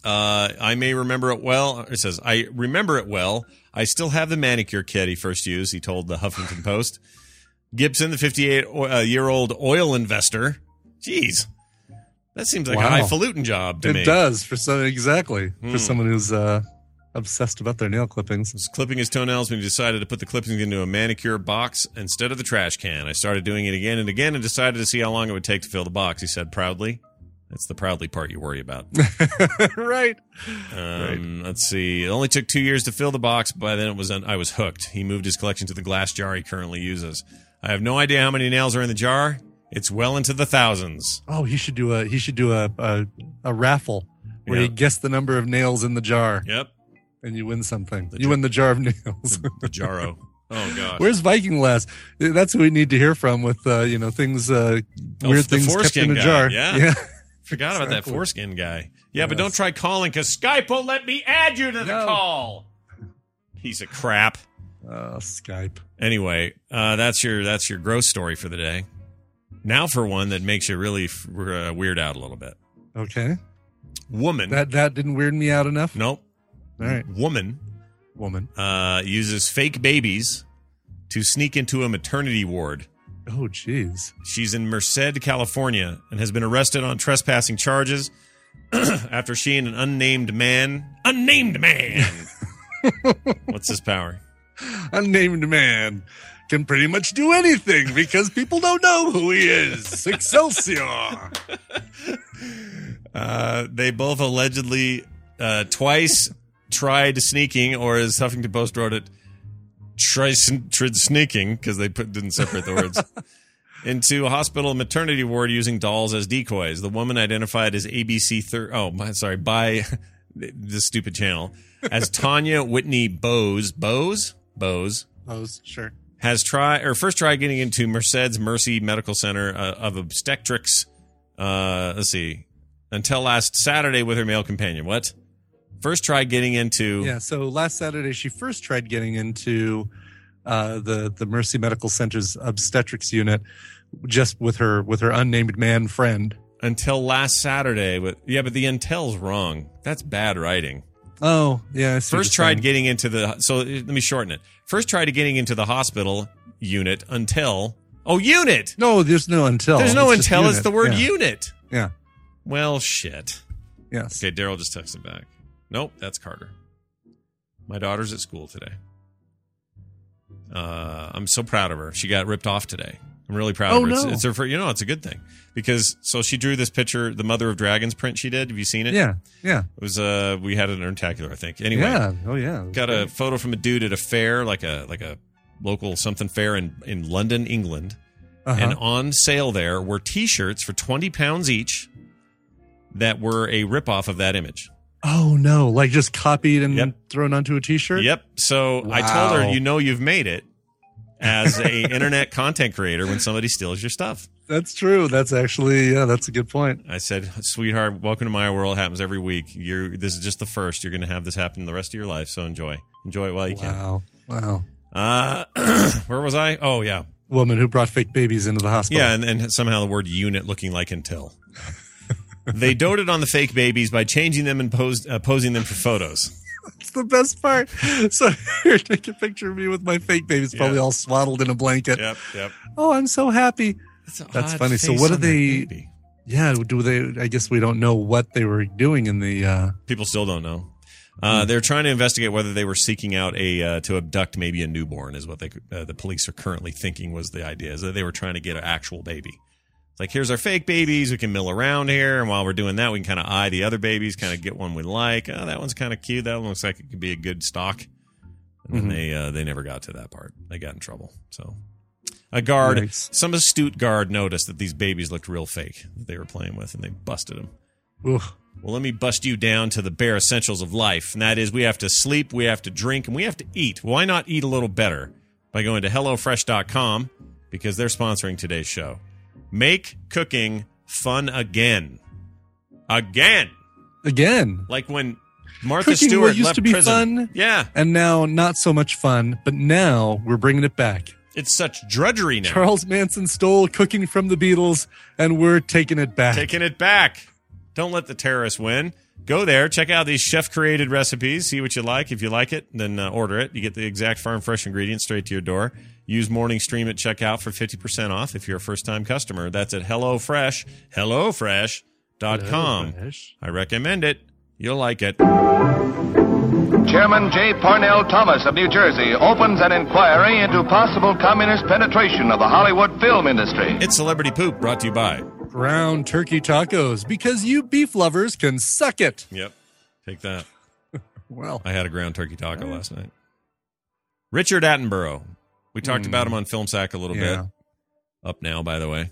I may remember it well. It says, I remember it well. I still have the manicure kit he first used, he told the Huffington Post. Gibson, the 58-year-old oil investor. Jeez. That seems like a highfalutin job to me. It does, for someone who's obsessed about their nail clippings. He was clipping his toenails when he decided to put the clippings into a manicure box instead of the trash can. I started doing it again and again and decided to see how long it would take to fill the box, he said proudly. That's the proudly part you worry about. Right. Let's see. It only took 2 years to fill the box. By then, I was hooked. He moved his collection to the glass jar he currently uses. I have no idea how many nails are in the jar. It's well into the thousands. Oh, he should do a raffle where you guess the number of nails in the jar. Yep. And you win something. You win the jar of nails. The Jarro. Oh, gosh. Where's Viking Les? That's who we need to hear from with, things, weird things kept in a jar. Yeah. Forgot about that foreskin guy. Yeah, but don't try calling because Skype won't let me add you to the call. Piece of crap. Skype. Anyway, that's your gross story for the day. Now for one that makes you really weird out a little bit. Okay. Woman. That didn't weird me out enough? Nope. All right. Woman. Uses fake babies to sneak into a maternity ward. Oh, jeez. She's in Merced, California, and has been arrested on trespassing charges after she and an unnamed man... Unnamed man! What's his power? Unnamed man can pretty much do anything because people don't know who he is. Excelsior! They both allegedly twice tried sneaking, or as Huffington Post wrote it, tried sneaking, because they didn't separate the words, into a hospital maternity ward using dolls as decoys. The woman identified as by this stupid channel, as Tanya Whitney Bowes, sure, has first tried getting into Merced's Mercy Medical Center of Obstetrics, until last Saturday with her male companion. What? First tried getting into... Yeah, so last Saturday she first tried getting into the Mercy Medical Center's obstetrics unit just with her unnamed man friend. Until last Saturday. But the until's wrong. That's bad writing. Oh, yeah. I see First tried getting into the... So let me shorten it. First tried getting into the hospital unit until... Oh, unit! No, there's no until. There's no until. It's the word unit. Yeah. Well, shit. Yes. Okay, Daryl just texted back. Nope, that's Carter. My daughter's at school today. I'm so proud of her. She got ripped off today. I'm really proud of her. No. It's her. It's a good thing because she drew this picture, the Mother of Dragons print she did. Have you seen it? Yeah. It was we had it in Untacular, I think. Anyway. Yeah. Oh yeah. Got a photo from a dude at a fair, like a local something fair in London, England, and on sale there were T-shirts for £20 each that were a ripoff of that image. Oh, no. Like just copied and thrown onto a T-shirt? Yep. So I told her, you've made it as a internet content creator when somebody steals your stuff. That's true. That's actually, that's a good point. I said, sweetheart, welcome to my world. It happens every week. This is just the first. You're going to have this happen the rest of your life. So enjoy it while you can. Wow. Where was I? Oh, yeah. Woman who brought fake babies into the hospital. Yeah. And somehow the word unit looking like until. They doted on the fake babies by changing them and posing them for photos. That's the best part. So here, take a picture of me with my fake babies, probably all swaddled in a blanket. Yep. Oh, I'm so happy. That's funny. So what do they? Yeah, do they? I guess we don't know what they were doing in the. People still don't know. They're trying to investigate whether they were seeking out to abduct maybe a newborn. Is what the police are currently thinking was the idea. Is that they were trying to get an actual baby. It's like, here's our fake babies. We can mill around here. And while we're doing that, we can kind of eye the other babies, kind of get one we like. Oh, that one's kind of cute. That one looks like it could be a good stock. And then they never got to that part. They got in trouble. So a guard, some astute guard noticed that these babies looked real fake that they were playing with, and they busted them. Oof. Well, let me bust you down to the bare essentials of life. And that is we have to sleep, we have to drink, and we have to eat. Why not eat a little better by going to HelloFresh.com because they're sponsoring today's show. Make cooking fun again. Again. Like when Martha Cooking Stewart used left to be prison. fun. Yeah. And now not so much fun, but now we're bringing it back. It's such drudgery now. Charles Manson stole cooking from the Beatles, and we're taking it back. Taking it back. Don't let the terrorists win. Go there, check out these chef-created recipes, see what you like. If you like it, then order it. You get the exact farm-fresh ingredients straight to your door. Use Morning Stream at checkout for 50% off if you're a first-time customer. That's at HelloFresh, HelloFresh.com. I recommend it. You'll like it. Chairman J. Parnell Thomas of New Jersey opens an inquiry into possible communist penetration of the Hollywood film industry. It's Celebrity Poop, brought to you by Ground turkey tacos, because you beef lovers can suck it. Yep. Take that. Well, I had a ground turkey taco last night. Richard Attenborough. We talked about him on Film Sack a little bit. Up now, by the way.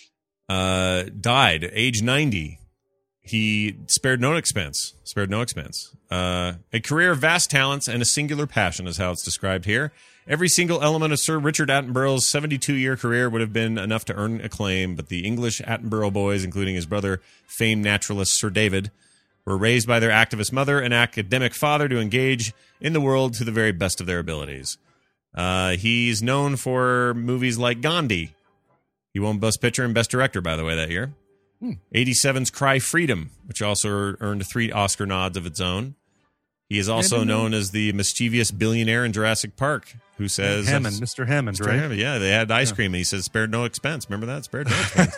Died, age 90. He spared no expense. A career of vast talents and a singular passion is how it's described here. Every single element of Sir Richard Attenborough's 72-year career would have been enough to earn acclaim, but the English Attenborough boys, including his brother, famed naturalist Sir David, were raised by their activist mother and academic father to engage in the world to the very best of their abilities. He's known for movies like Gandhi. He won Best Picture and Best Director, by the way, that year. 87's Cry Freedom, which also earned 3 Oscar nods of its own. He is also known as the mischievous billionaire in Jurassic Park, who says... Mr. Hammond, right? Hammond, yeah, they had ice cream, and he says, spared no expense. Remember that? Spared no expense.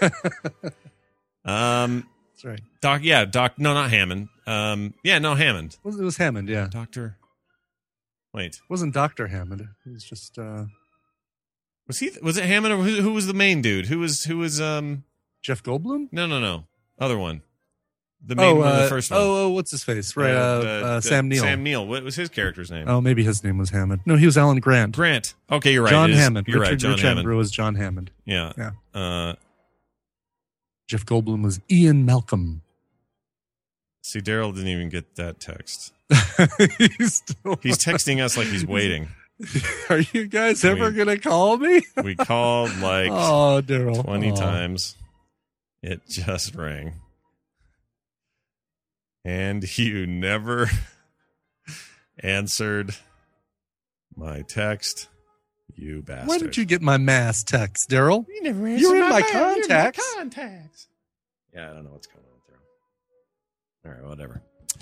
That's right. No, not Hammond. Hammond. It was Hammond, yeah. Doctor... Wait. It wasn't Dr. Hammond. It was just... Was it Hammond, or who was the main dude? Who was Jeff Goldblum? No. Other one. The main one, the first one. What's his face? Right, Sam Neill. Sam Neill. What was his character's name? Oh, maybe his name was Hammond. No, he was Alan Grant. Grant. Okay, you're right. John Hammond. You're right, John Hammond. Attenborough was John Hammond. Yeah. Jeff Goldblum was Ian Malcolm. See, Daryl didn't even get that text. He's texting us like he's waiting. Are you guys ever going to call me? We called like 20 times. It just rang. And you never answered my text, you bastard. When did you get my mass text, Daryl? You never answered You're in my contacts. Yeah, I don't know what's going on with Daryl. All right, whatever.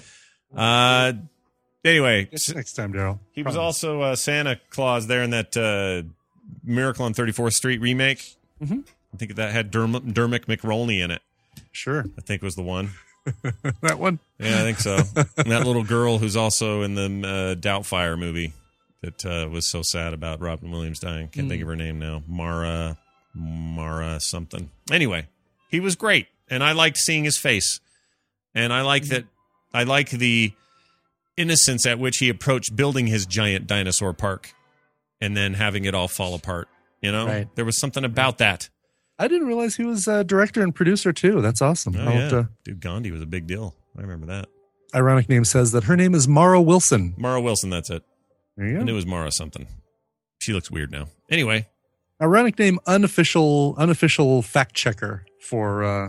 Anyway. Next time, Daryl. He was also Santa Claus there in that Miracle on 34th Street remake. Mm-hmm. I think that had Dermot McRolney in it. Sure. I think was the one. That one? Yeah, I think so. And that little girl who's also in the Doubtfire movie that was so sad about Robin Williams dying. Can't think of her name now. Mara something. Anyway, he was great, and I liked seeing his face. And I like the innocence at which he approached building his giant dinosaur park and then having it all fall apart. You know? Right. There was something about that. I didn't realize he was director and producer, too. That's awesome. Oh, yeah. Dude, Gandhi was a big deal. I remember that. Ironic Name says that her name is Mara Wilson. Mara Wilson, that's it. There you go. And it was Mara something. She looks weird now. Anyway. Ironic Name, unofficial fact checker for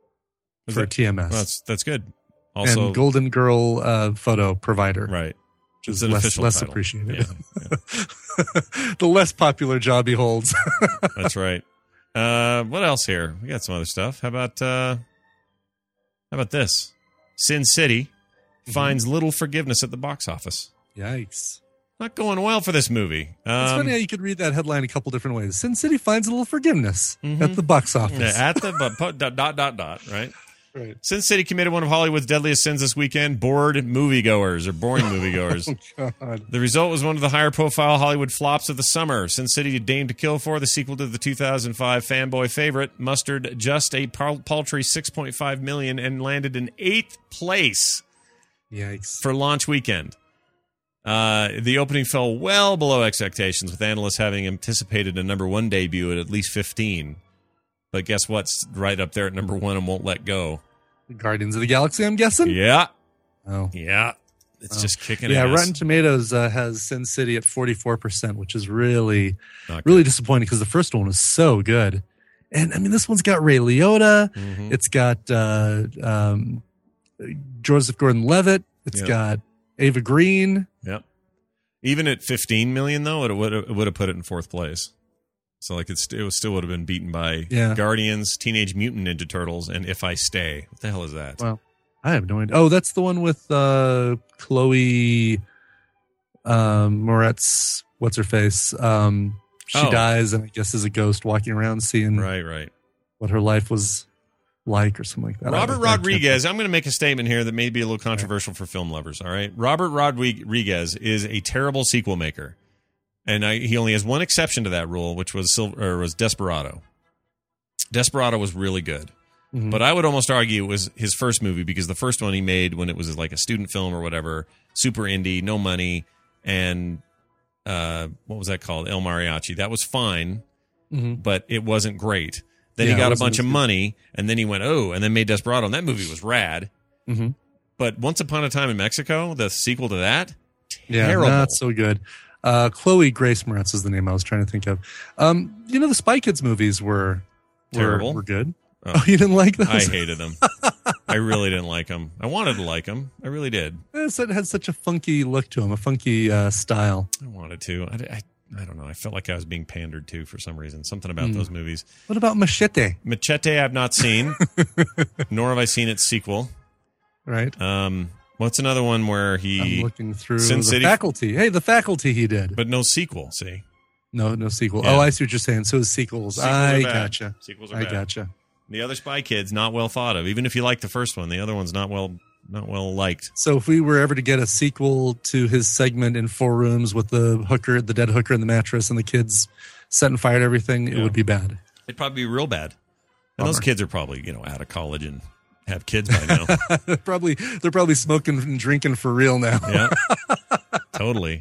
TMS. Well, that's good. Also, and Golden Girl photo provider. Right. Which is less appreciated. Yeah. The less popular job he holds. That's right. What else here? We got some other stuff. How about this? Sin City finds little forgiveness at the box office. Yikes. Not going well for this movie. It's funny how you could read that headline a couple different ways. Sin City finds a little forgiveness at the box office. Yeah, at the right? Right. Sin City committed one of Hollywood's deadliest sins this weekend: boring moviegoers. Oh, God. The result was one of the higher-profile Hollywood flops of the summer. Sin City: Dame to Kill For, the sequel to the 2005 fanboy favorite, mustered just a paltry $6.5 million and landed in 8th place. Yikes. For launch weekend. The opening fell well below expectations, with analysts having anticipated a number 1 debut at least 15. But guess what's right up there at number 1 and won't let go? Guardians of the Galaxy, I'm guessing? Yeah. Oh. Yeah. It's just kicking ass. ass. Rotten Tomatoes has Sin City at 44%, which is really disappointing because the first one was so good. And, I mean, this one's got Ray Liotta. Mm-hmm. It's got Joseph Gordon-Levitt. It's got Ava Green. Yep. Even at $15 million, though, it would have put it in 4th place. So, like, it still would have been beaten by Guardians, Teenage Mutant Ninja Turtles, and If I Stay. What the hell is that? Well, I have no idea. Oh, that's the one with Chloe Moretz. What's her face? She dies, and I guess is a ghost walking around seeing right what her life was like or something like that. Robert Rodriguez, I'm going to make a statement here that may be a little controversial for film lovers, all right? Robert Rodriguez is a terrible sequel maker. And he only has one exception to that rule, which was Desperado. Desperado was really good. Mm-hmm. But I would almost argue it was his first movie because the first one he made when it was like a student film or whatever, super indie, no money, and what was that called? El Mariachi. That was fine, but it wasn't great. Then he got a bunch of money, and then he went, and then made Desperado, and that movie was rad. Mm-hmm. But Once Upon a Time in Mexico, the sequel to that, terrible. Yeah, not so good. Chloe Grace Moretz is the name I was trying to think of. The Spy Kids movies were terrible. Were good. Oh, you didn't like those? I hated them. I really didn't like them. I wanted to like them. I really did. It had such a funky look to them, a funky style. I wanted to. I don't know. I felt like I was being pandered to for some reason. Something about those movies. What about Machete? Machete I've not seen, nor have I seen its sequel. Right. What's another one where I'm looking through Sin The City? Faculty. Hey, The Faculty he did. But no sequel, see? No sequel. Yeah. Oh, I see what you're saying. So his sequels. I gotcha. Sequels are bad. I gotcha. The other Spy Kids, not well thought of. Even if you like the first one, the other one's not well liked. So if we were ever to get a sequel to his segment in 4 rooms with the dead hooker in the mattress and the kids setting fire to everything, it would be bad. It'd probably be real bad. And Bummer. those kids are probably, out of college and have kids by now. They're probably smoking and drinking for real now. Yeah, totally.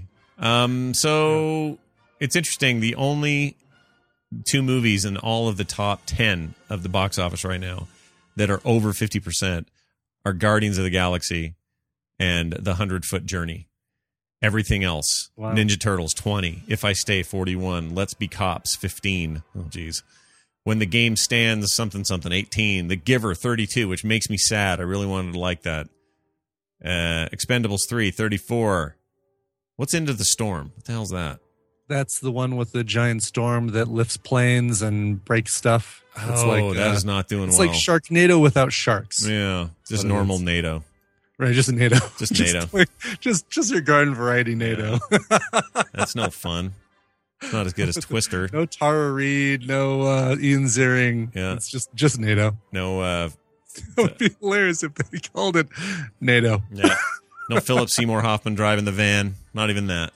So it's interesting. The only 2 movies in all of the top 10 of the box office right now that are over 50% are Guardians of the Galaxy and The 100-Foot Journey. Everything else, Wow. Ninja Turtles 20, If I Stay 41, Let's Be Cops 15. Oh, geez. When the Game Stands something 18. The Giver 32, which makes me sad. I really wanted to like that. Expendables 3 34. What's Into the Storm? What the hell's that? That's the one with the giant storm that lifts planes and breaks stuff. That is not doing it's well. like Sharknado without sharks. Yeah, just normal NATO. Right, just a NATO. Just NATO. Just your garden variety NATO. Yeah. That's no fun. It's not as good as Twister. No Tara Reid, no Ian Ziering. Yeah. It's just NATO. No, It would be hilarious if they called it NATO. yeah. No Philip Seymour Hoffman driving the van. Not even that.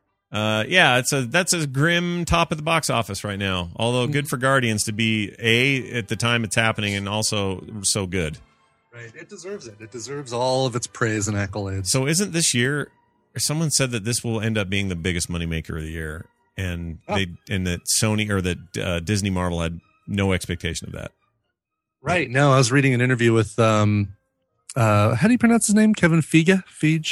That's a grim top of the box office right now. Although good for Guardians to be at the time it's happening and also so good. Right, it deserves it. It deserves all of its praise and accolades. So isn't this year? Someone said that this will end up being the biggest moneymaker of the year, and that Sony or that Disney Marvel had no expectation of that. Right. No, I was reading an interview with how do you pronounce his name? Kevin Feige?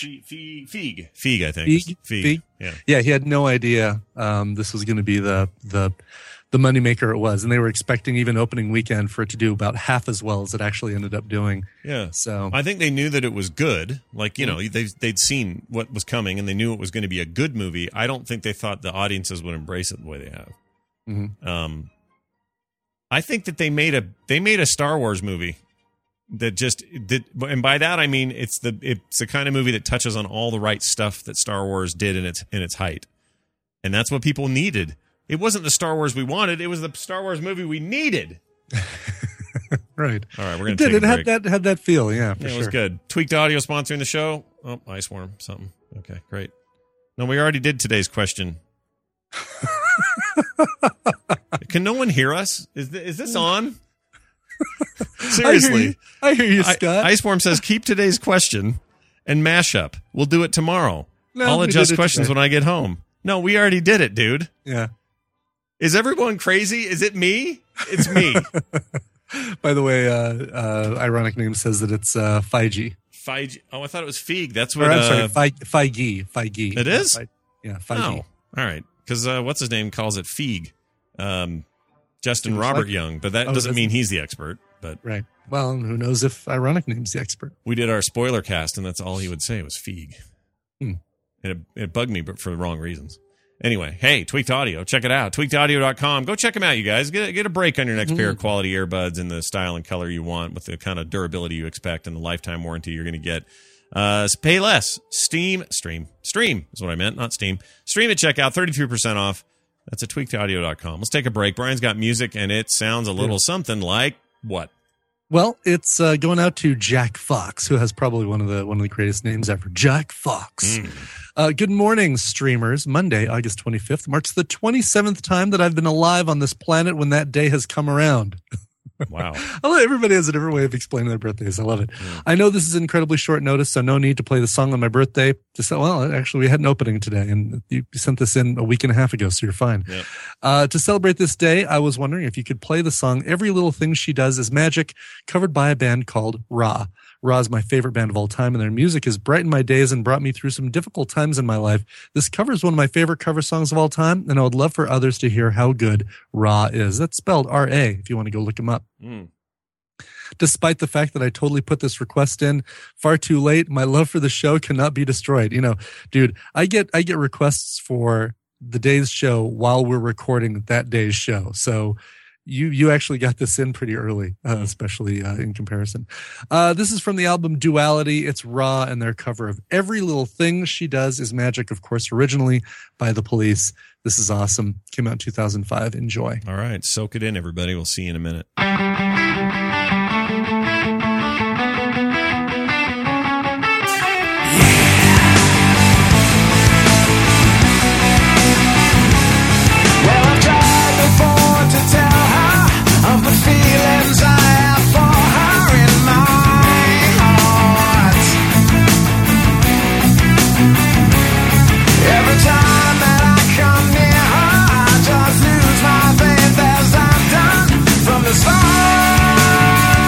Feige, I think. Feige? Yeah. Yeah, he had no idea this was going to be the moneymaker it was. And they were expecting even opening weekend for it to do about half as well as it actually ended up doing. Yeah. So I think they knew that it was good. Like, they'd seen what was coming and they knew it was going to be a good movie. I don't think they thought the audiences would embrace it the way they have. Mm-hmm. I think that they made a Star Wars movie that just did, and by that I mean it's the kind of movie that touches on all the right stuff that Star Wars did in its height, and that's what people needed. It wasn't the Star Wars we wanted; it was the Star Wars movie we needed. Right. All right, we're gonna take a break. It had that feel, yeah. For It sure. was good. Tweaked Audio sponsoring the show. Oh, Ice Worm, something. Okay, great. No, we already did today's question. Can no one hear us? Is this on? Seriously. I hear you, Scott. Iceworm says, keep today's question and mashup. We'll do it tomorrow. No, I'll we adjust did it questions today. when I get home. No, we already did it, dude. Yeah. Is everyone crazy? Is it me? It's me. By the way, Ironic Name says that it's 5G. 5G. Oh, I thought it was Feig. That's what. Or, I'm sorry, 5G. It is? Yeah, 5G. Oh, all right. Because what's his name calls it Feig. Justin Robert Young, but that doesn't mean he's the expert. But right. Well, who knows if Ironic Name's the expert? We did our spoiler cast, and that's all he would say was Feig. Hmm. And it bugged me, but for the wrong reasons. Anyway, hey, Tweaked Audio. Check it out. Tweakedaudio.com. Go check them out, you guys. Get a break on your next pair of quality earbuds in the style and color you want with the kind of durability you expect and the lifetime warranty you're going to get. Pay less. Stream is what I meant, not Steam. Stream at checkout, 32% off. That's at tweakedaudio.com. Let's take a break. Brian's got music, and it sounds a little something like what? Well, it's going out to Jack Fox, who has probably one of the greatest names ever. Jack Fox. Good morning, streamers. Monday, August 25th, marks the 27th time that I've been alive on this planet when that day has come around. Wow. Everybody has a different way of explaining their birthdays. I love it. I know this is incredibly short notice, so no need to play the song on my birthday. Actually, we had an opening today, and you sent this in a week and a half ago, so you're fine. Yep. To celebrate this day, I was wondering if you could play the song Every Little Thing She Does Is Magic, covered by a band called Ra. Ra is my favorite band of all time, and their music has brightened my days and brought me through some difficult times in my life. This cover is one of my favorite cover songs of all time, and I would love for others to hear how good Ra is. That's spelled R-A, if you want to go look him up. Despite the fact that I totally put this request in far too late, my love for the show cannot be destroyed. Dude, I get requests for the day's show while we're recording that day's show. So you actually got this in pretty early, especially in comparison. This is from the album Duality. It's Ra and their cover of Every Little Thing She Does Is Magic, of course, originally by The Police. This is awesome. Came out in 2005. Enjoy. All right. Soak it in, everybody. We'll see you in a minute. Of the feelings I have for her in my heart. Every time that I come near her, I just lose my faith as I've done from the start.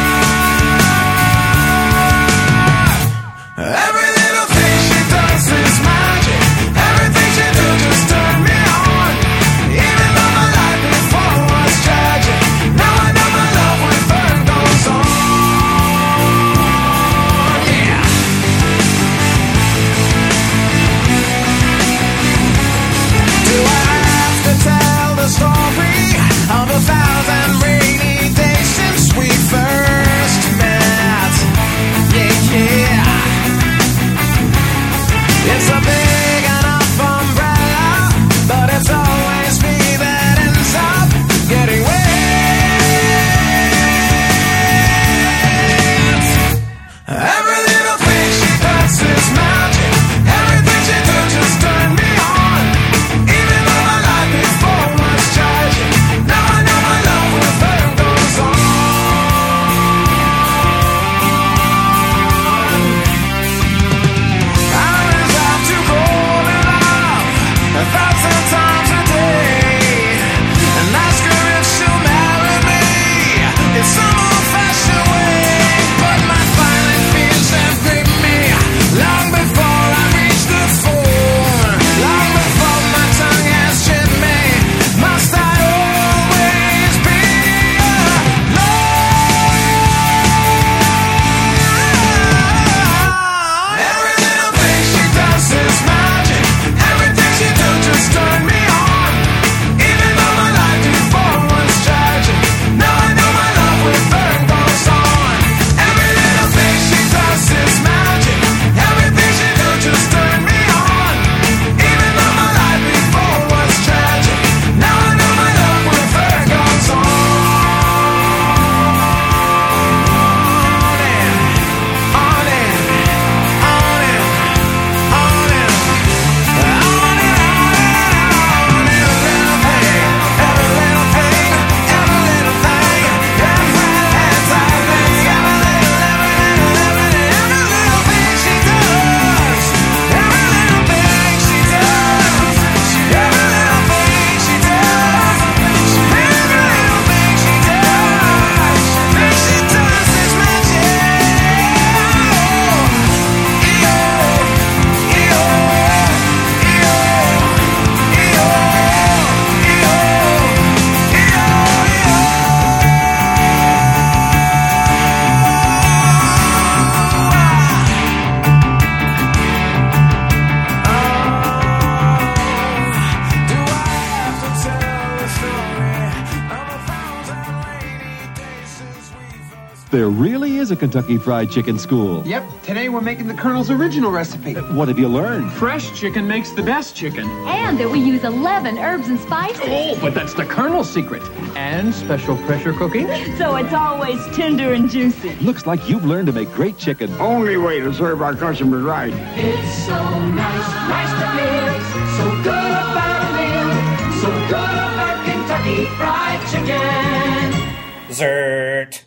there really is a Kentucky Fried Chicken school. Yep, today we're making the Colonel's original recipe. What have you learned? Fresh chicken makes the best chicken. And that we use 11 herbs and spices. Oh, but that's the Colonel's secret. And special pressure cooking. So it's always tender and juicy. Looks like you've learned to make great chicken. Only way to serve our customers right. It's so nice to live. So good about a meal. So good about Kentucky Fried Chicken. Dessert.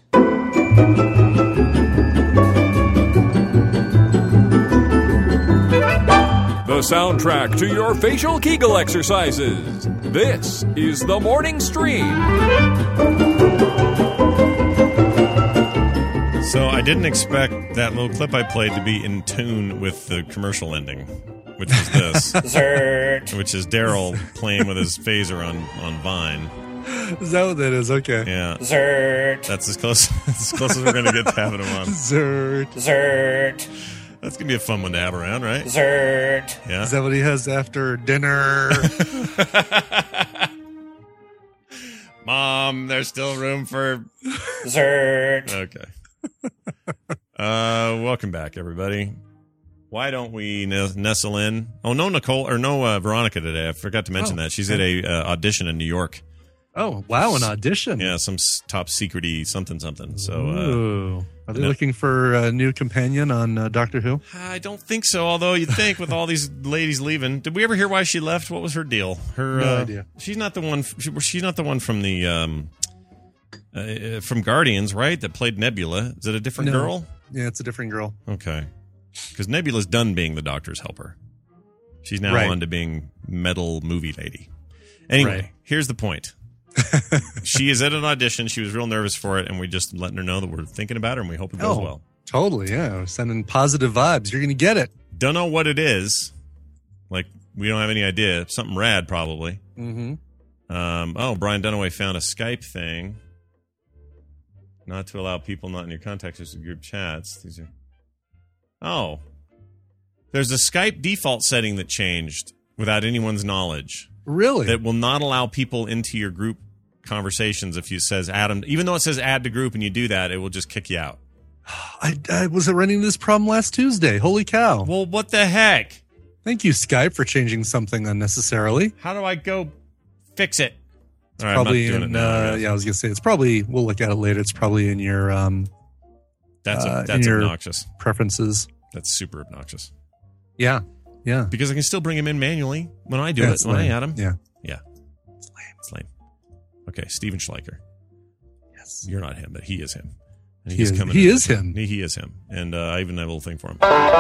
The soundtrack to your facial Kegel exercises. This is The Morning Stream. So I didn't expect that little clip I played to be in tune with the commercial ending, which was this. Dessert. Which is Daryl playing with his phaser on Vine. Is that what that is? Okay. Yeah. Dessert. That's as close as we're going to get to having him on. Dessert. Dessert. That's going to be a fun one to have around, right? Dessert. Yeah. Is that what he has after dinner? Mom, there's still room for dessert. Okay. Welcome back, everybody. Why don't we nestle in? Oh, no Nicole or no Veronica today. I forgot to mention that. She's at a audition in New York. Oh, wow, an audition. Yeah, some top secret-y something. So, Ooh. Are they looking for a new companion on Doctor Who? I don't think so, although you'd think with all these ladies leaving. Did we ever hear why she left? What was her deal? No idea. She's not the one. She's not the one from the from Guardians, right? That played Nebula. Is it a different girl? Yeah, it's a different girl. Okay. Because Nebula's done being the Doctor's helper. She's now on to being metal movie lady. Anyway, here's the point. She is at an audition. She was real nervous for it, and we just letting her know that we're thinking about her, and we hope it goes well. Totally, yeah. We're sending positive vibes. You're going to get it. Don't know what it is. Like, we don't have any idea. Something rad, probably. Mm-hmm. Brian Dunaway found a Skype thing. Not to allow people not in your contacts or group chats. These are... Oh. There's a Skype default setting that changed without anyone's knowledge. Really? That will not allow people into your group conversations if you says add them. Even though it says add to group and you do that, it will just kick you out. I was running this problem last Tuesday. Holy cow. Well, what the heck? Thank you, Skype, for changing something unnecessarily. How do I go fix it? It's probably in, I was going to say, it's probably, we'll look at it later. It's probably in your, that's your obnoxious. Preferences. That's super obnoxious. Yeah. Yeah. Because I can still bring him in manually when I do it. When I add him. Yeah. Yeah. It's lame. Okay. Steven Schleicher. Yes. You're not him, but he is him. And He is him. He is him. And I even have a little thing for him.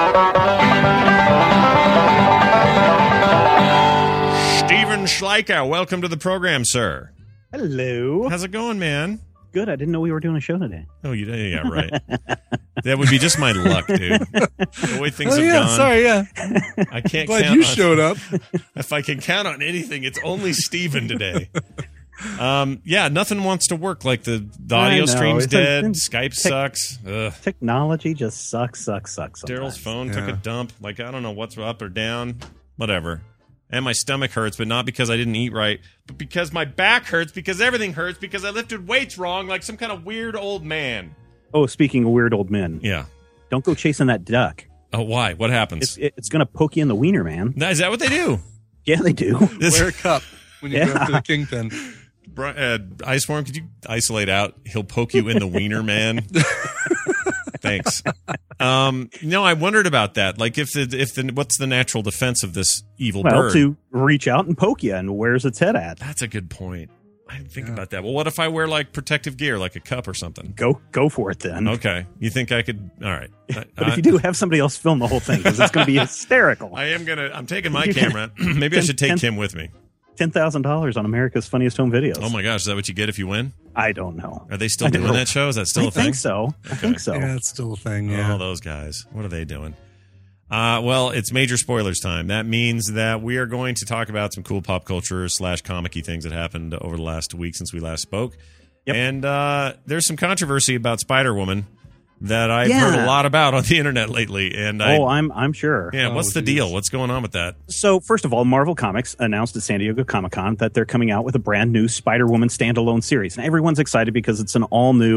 Steven Schleicher, welcome to the program, sir. Hello. How's it going, man? Good. I didn't know we were doing a show today. Oh, yeah, right. That would be just my luck, dude. The way things have gone. Sorry, yeah. I can't Glad count you on, showed up. If I can count on anything, it's only Steven today. Nothing wants to work. Like the audio stream's dead. Skype sucks. Ugh. Technology just sucks. Daryl's phone took a dump. Like, I don't know what's up or down. Whatever. And my stomach hurts, but not because I didn't eat right, but because my back hurts, because everything hurts, because I lifted weights wrong like some kind of weird old man. Oh, speaking of weird old men. Yeah. Don't go chasing that duck. Oh, why? What happens? It's going to poke you in the wiener, man. Is that what they do? Yeah, they do. Wear a cup when you go up to the kingpin. Iceworm, could you isolate out? He'll poke you in the wiener, man. Thanks. No, I wondered about that. Like, what's the natural defense of this evil bird? Well, to reach out and poke you, and where's its head at? That's a good point. I didn't think about that. Well, what if I wear like protective gear, like a cup or something? Go for it then. Okay. You think I could? All right. But if you do, have somebody else film the whole thing because it's going to be hysterical. I'm taking my camera. Maybe I should take Kim with me. $10,000 on America's Funniest Home Videos. Oh my gosh, is that what you get if you win? I don't know. Are they still doing that show? Is that still a thing? I think so. Okay. I think so. Yeah, it's still a thing. Yeah. Oh, those guys. What are they doing? Well, it's major spoilers time. That means that we are going to talk about some cool pop culture / comic-y things that happened over the last week since we last spoke. Yep. And there's some controversy about Spider-Woman that I've heard a lot about on the internet lately. And I'm sure. Yeah, what's the deal? What's going on with that? So, first of all, Marvel Comics announced at San Diego Comic-Con that they're coming out with a brand new Spider-Woman standalone series. And everyone's excited because it's an all-new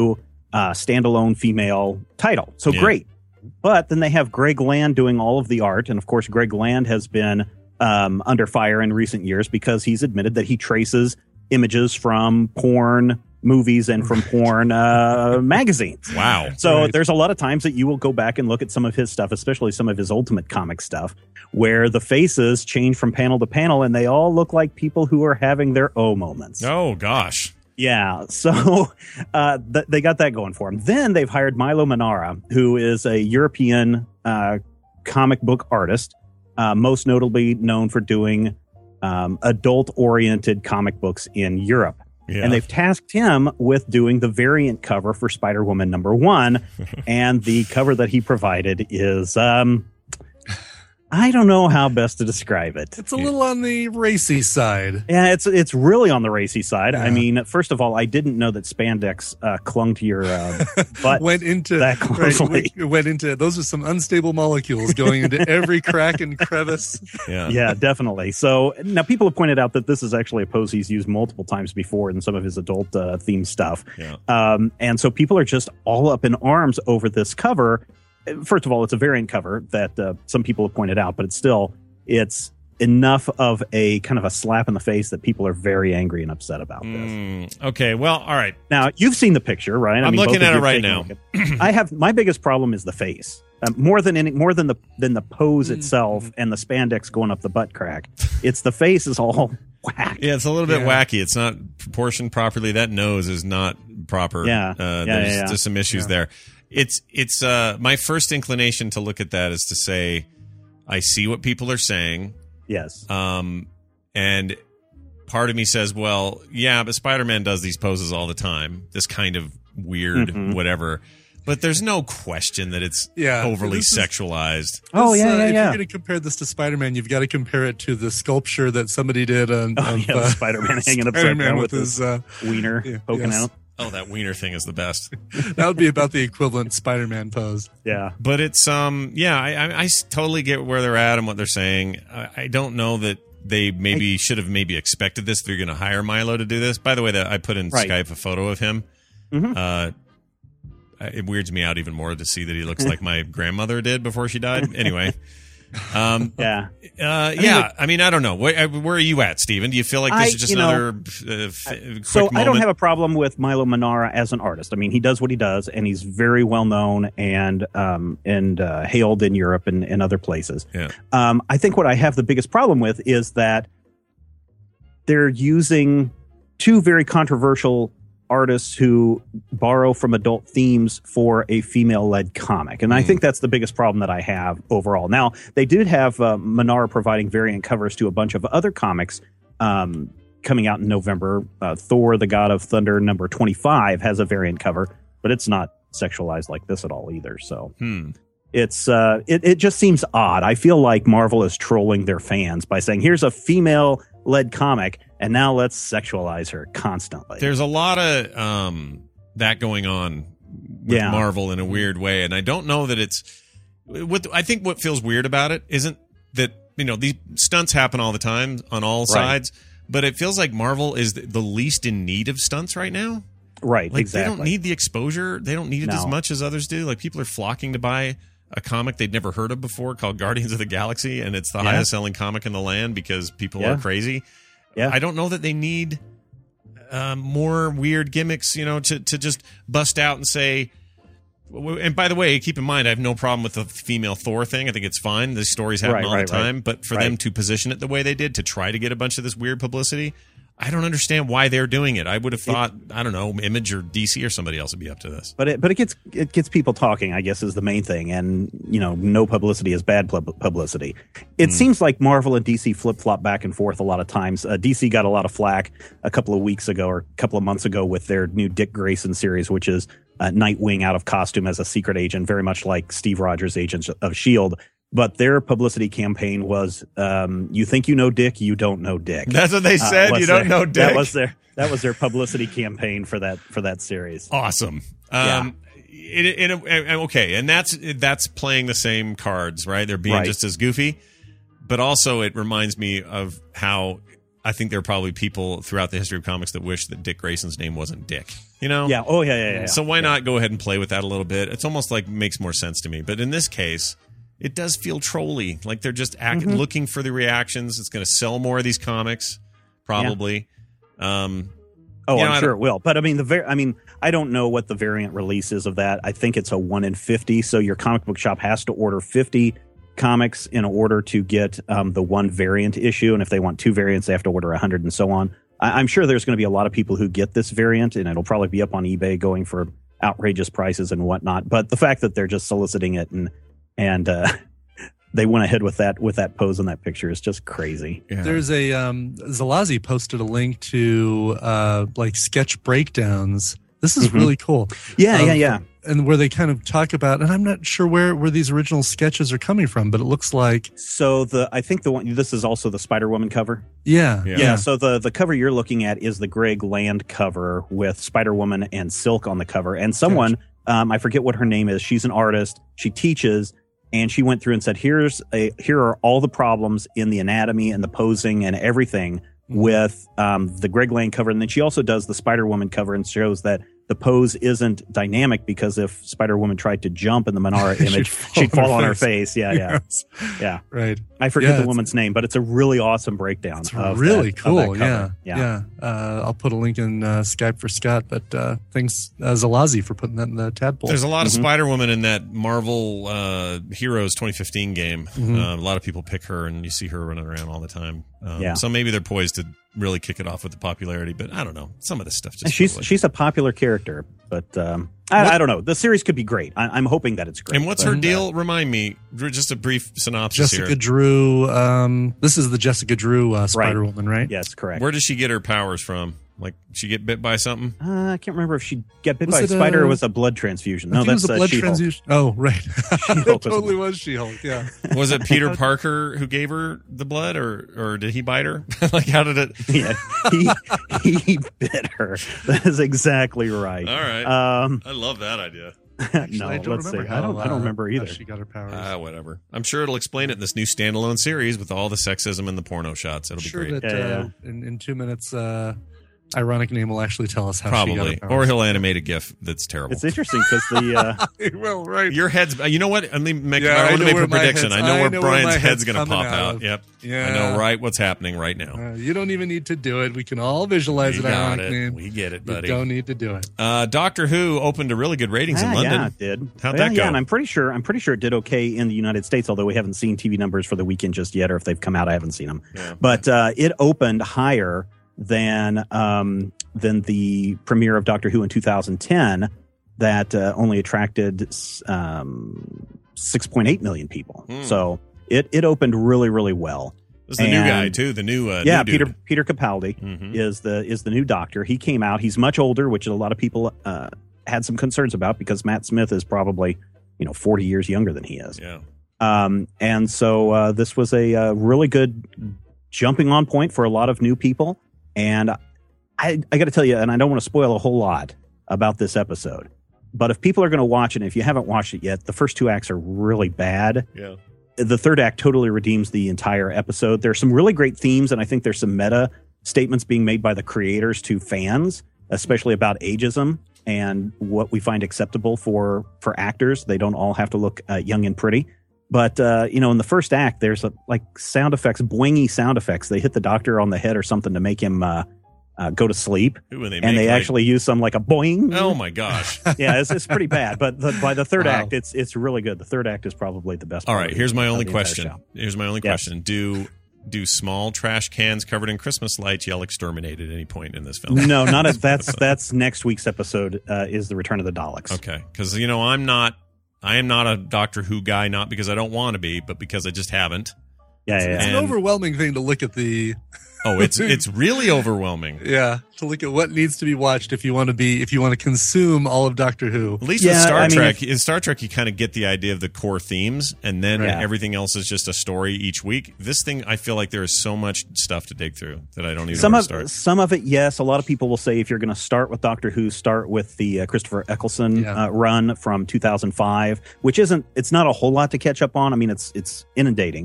standalone female title. So great. But then they have Greg Land doing all of the art. And of course, Greg Land has been under fire in recent years because he's admitted that he traces images from porn movies and from porn magazines. Wow. So there's a lot of times that you will go back and look at some of his stuff, especially some of his Ultimate Comic stuff, where the faces change from panel to panel and they all look like people who are having their moments. Oh, gosh. Yeah, so they got that going for them. Then they've hired Milo Manara, who is a European comic book artist, most notably known for doing adult-oriented comic books in Europe. Yeah. And they've tasked him with doing the variant cover for Spider-Woman #1, and the cover that he provided is... I don't know how best to describe it. It's a little on the racy side. Yeah, it's really on the racy side. Yeah. I mean, first of all, I didn't know that spandex clung to your butt went into that closely. Right, went into those are some unstable molecules going into every crack and crevice. Yeah, definitely. So now people have pointed out that this is actually a pose he's used multiple times before in some of his adult themed stuff. Yeah. And so people are just all up in arms over this cover. First of all, it's a variant cover that some people have pointed out, but it's enough of a kind of a slap in the face that people are very angry and upset about this. Okay, well, all right. Now, you've seen the picture, right? I'm looking at it right now. My biggest problem is the face. More than the pose itself and the spandex going up the butt crack. It's the face is all whack. Yeah, it's a little bit wacky. It's not proportioned properly. That nose is not proper. There's just some issues there. It's my first inclination to look at that is to say, I see what people are saying. Yes. And part of me says, well, yeah, but Spider-Man does these poses all the time. This kind of weird whatever. But there's no question that it's overly sexualized. If you're going to compare this to Spider-Man, you've got to compare it to the sculpture that somebody did on Spider-Man hanging upside down with his wiener poking out. Oh, that wiener thing is the best. That would be about the equivalent Spider-Man pose. Yeah. But it's, I totally get where they're at and what they're saying. I don't know that they should have expected this. They're going to hire Milo to do this. By the way, I put in Skype a photo of him. Mm-hmm. It weirds me out even more to see that he looks like my grandmother did before she died. Anyway. I mean, I don't know. Where are you at, Steven? Do you feel like this is just another quick moment? I don't have a problem with Milo Manara as an artist. I mean, he does what he does, and he's very well known and hailed in Europe and other places. Yeah. I think what I have the biggest problem with is that they're using two very controversial artists who borrow from adult themes for a female-led comic. And I think that's the biggest problem that I have overall. Now, they did have Manara providing variant covers to a bunch of other comics coming out in November. Thor, the God of Thunder, number 25, has a variant cover, but it's not sexualized like this at all either. So it's it just seems odd. I feel like Marvel is trolling their fans by saying, here's a female-led comic, and now let's sexualize her constantly. There's a lot of that going on with Marvel in a weird way, and I don't know that it's. I think what feels weird about it isn't that these stunts happen all the time on all sides, but it feels like Marvel is the least in need of stunts right now. Right, like exactly. They don't need the exposure. They don't need it as much as others do. Like people are flocking to buy a comic they'd never heard of before called Guardians of the Galaxy, and it's the highest selling comic in the land because people are crazy. Yeah. I don't know that they need more weird gimmicks, to just bust out and say. And by the way, keep in mind, I have no problem with the female Thor thing. I think it's fine. These stories happen all the time. But for them to position it the way they did, to try to get a bunch of this weird publicity, I don't understand why they're doing it. I would have thought, I don't know, Image or DC or somebody else would be up to this. But it gets people talking, I guess, is the main thing. And, no publicity is bad publicity. It seems like Marvel and DC flip-flop back and forth a lot of times. DC got a lot of flack a couple of weeks ago or a couple of months ago with their new Dick Grayson series, which is Nightwing out of costume as a secret agent, very much like Steve Rogers' Agents of S.H.I.E.L.D., but their publicity campaign was, you think you know Dick, you don't know Dick. That's what they said. You don't know Dick. That was their publicity campaign for that series. Awesome. Okay, and that's playing the same cards, right? They're being just as goofy, but also it reminds me of how I think there are probably people throughout the history of comics that wish that Dick Grayson's name wasn't Dick. You know? Yeah. Oh, yeah. So why not go ahead and play with that a little bit? It's almost like makes more sense to me. But in this case, it does feel trolly. Like they're just looking for the reactions. It's going to sell more of these comics, probably. Yeah. I'm sure it will. But I mean, I don't know what the variant release is of that. I think it's a 1 in 50. So your comic book shop has to order 50 comics in order to get the one variant issue. And if they want 2 variants, they have to order 100 and so on. I'm sure there's going to be a lot of people who get this variant, and it'll probably be up on eBay going for outrageous prices and whatnot. But the fact that they're just soliciting it and they went ahead with that pose in that picture is just crazy. Yeah. There's a Zalazi posted a link to like sketch breakdowns. This is really cool. Yeah. And where they kind of talk about, and I'm not sure where these original sketches are coming from, but it looks like. So I think this is also the Spider-Woman cover. Yeah. So the cover you're looking at is the Greg Land cover with Spider-Woman and Silk on the cover. And someone, I forget what her name is. She's an artist. She teaches. And she went through and said, here are all the problems in the anatomy and the posing and everything with the Greg Land cover. And then she also does the Spider-Woman cover and shows that the pose isn't dynamic because if Spider-Woman tried to jump in the Manara image, she'd fall on her face. Yeah. Right. I forget the woman's name, but it's a really awesome breakdown. It's really cool. Yeah. I'll put a link in Skype for Scott, but thanks Zalazi for putting that in the tadpole. There's a lot of Spider-Woman in that Marvel Heroes 2015 game. A lot of people pick her, and you see her running around all the time. So maybe they're poised to really kick it off with the popularity, but I don't know. Some of this stuff just she's a popular character, but I don't know. The series could be great. I'm hoping that it's great. And what's her deal? Remind me, just a brief synopsis Jessica here. Drew. This is the Jessica Drew Spider-Woman, right? Yes, correct. Where does she get her powers from? Like, she get bit by something? I can't remember if she got bit by a spider or was a blood transfusion. No, that's a blood She-Hulk. transfusion. Oh, right. It totally was She-Hulk, yeah. Was it Peter Parker who gave her the blood, or did he bite her? Like, how did it? Yeah, he bit her. That is exactly right. All right. I love that idea. No, I don't remember either. How she got her powers. Whatever. I'm sure it'll explain it in this new standalone series with all the sexism and the porno shots. It'll be great. That, in 2 minutes, Ironic Name will actually tell us how Probably. she got her powers. Or he'll animate a GIF that's terrible. It's interesting because the well, right. Your head's. You know what? I want to make a prediction. I know where Brian's head's going to pop out. Yep. Yeah. I know right what's happening right now. You don't even need to do it. We can all visualize it. Ironic Name. We get it, buddy. You don't need to do it. Doctor Who opened to really good ratings in London. Yeah, it did. How'd that go? And I'm pretty sure it did okay in the United States, although we haven't seen TV numbers for the weekend just yet, or if they've come out, I haven't seen them. Yeah. But it opened higher than the premiere of Doctor Who in 2010 that only attracted 6.8 million people. So it opened really, really well. This is the new guy too. The new new dude. Peter Capaldi is the new Doctor. He came out. He's much older, which a lot of people had some concerns about because Matt Smith is probably 40 years younger than he is. Yeah. And so this was a really good jumping on point for a lot of new people. And I got to tell you, and I don't want to spoil a whole lot about this episode, but if people are going to watch it, and if you haven't watched it yet, the first 2 acts are really bad. Yeah. The third act totally redeems the entire episode. There's some really great themes, and I think there's some meta statements being made by the creators to fans, especially about ageism and what we find acceptable for actors. They don't all have to look young and pretty. But, in the first act, there's sound effects, boingy sound effects. They hit the Doctor on the head or something to make him go to sleep. They actually use some like a boing. Oh, my gosh. Yeah, it's pretty bad. But by the third act, it's really good. The third act is probably the best. All right, here's my only question. Question. Do small trash cans covered in Christmas lights yell exterminate at any point in this film? No, not at that's next week's episode is the Return of the Daleks. Okay, because, I am not a Doctor Who guy, not because I don't want to be, but because I just haven't. Yeah. It's an overwhelming thing to look at the. Oh, it's really overwhelming. Yeah, to look at what needs to be watched if you want to consume all of Doctor Who. At least with Star Trek, in Star Trek, you kind of get the idea of the core themes, and then everything else is just a story each week. This thing, I feel like there is so much stuff to dig through that I don't even know where to start. Some of it, yes. A lot of people will say if you're going to start with Doctor Who, start with the Christopher Eccleston run from 2005, which it's not a whole lot to catch up on. I mean, it's inundating.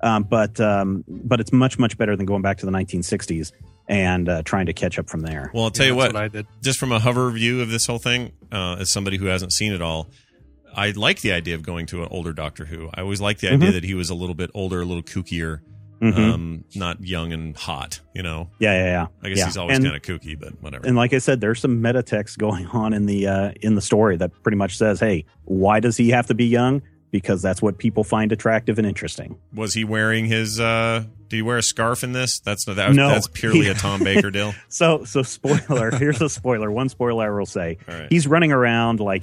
But it's much, much better than going back to the 1960s and trying to catch up from there. Well, I'll tell you what I did. Just from a hover view of this whole thing, as somebody who hasn't seen it all, I like the idea of going to an older Doctor Who. I always liked the idea that he was a little bit older, a little kookier, not young and hot, you know? Yeah. I guess he's always kind of kooky, but whatever. And like I said, there's some meta text going on in the story that pretty much says, hey, why does he have to be young? Because that's what people find attractive and interesting. Was he wearing his do you wear a scarf in this? That's purely a Tom Baker deal. So spoiler, here's a spoiler. One spoiler I will say. Right. He's running around like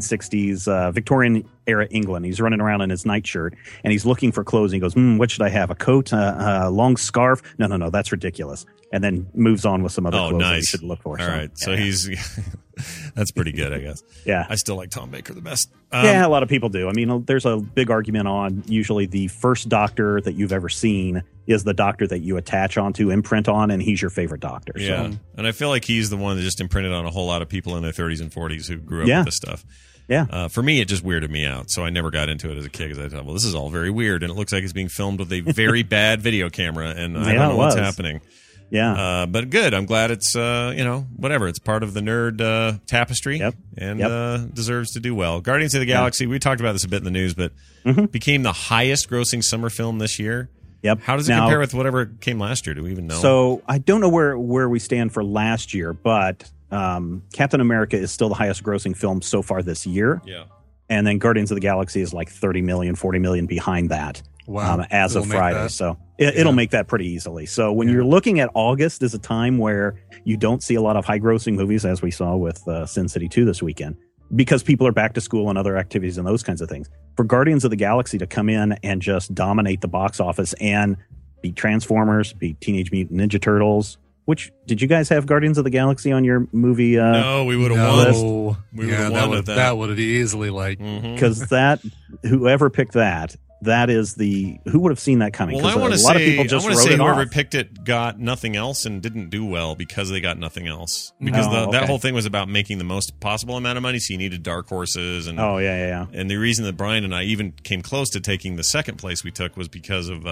1860s Victorian era England. He's running around in his nightshirt and he's looking for clothes. And he goes, what should I have? A coat, a long scarf? No, that's ridiculous. And then moves on with some other clothes that you should look for. All right. So he's that's pretty good, I guess. Yeah. I still like Tom Baker the best. Yeah, a lot of people do. I mean, there's a big argument on usually the first Doctor that you've ever seen is the Doctor that you attach onto, imprint on, and he's your favorite Doctor. Yeah. So. And I feel like he's the one that just imprinted on a whole lot of people in their 30s and 40s who grew up with this stuff. Yeah. For me, it just weirded me out. So I never got into it as a kid because I thought, well, this is all very weird. And it looks like it's being filmed with a very bad video camera. And I don't know what's happening. Yeah. But good. I'm glad it's, whatever. It's part of the nerd tapestry and deserves to do well. Guardians of the Galaxy, we talked about this a bit in the news, but became the highest grossing summer film this year. Yep. How does it compare with whatever came last year? Do we even know? So I don't know where we stand for last year, but Captain America is still the highest grossing film so far this year. Yeah. And then Guardians of the Galaxy is like 30 million, 40 million behind that. Wow. As of Friday. So it'll make that pretty easily. So when you're looking at August is a time where you don't see a lot of high grossing movies, as we saw with Sin City 2 this weekend, because people are back to school and other activities and those kinds of things. For Guardians of the Galaxy to come in and just dominate the box office and beat Transformers, beat Teenage Mutant Ninja Turtles. Which, did you guys have Guardians of the Galaxy on your movie? No, we would have won. We would have won that would have easily because whoever picked that is who would have seen that coming? Well, I want to lot of people just wrote it whoever off. picked it got nothing else and didn't do well because they got nothing else. Because that whole thing was about making the most possible amount of money, so you needed dark horses. And And the reason that Brian and I even came close to taking the second place we took was because of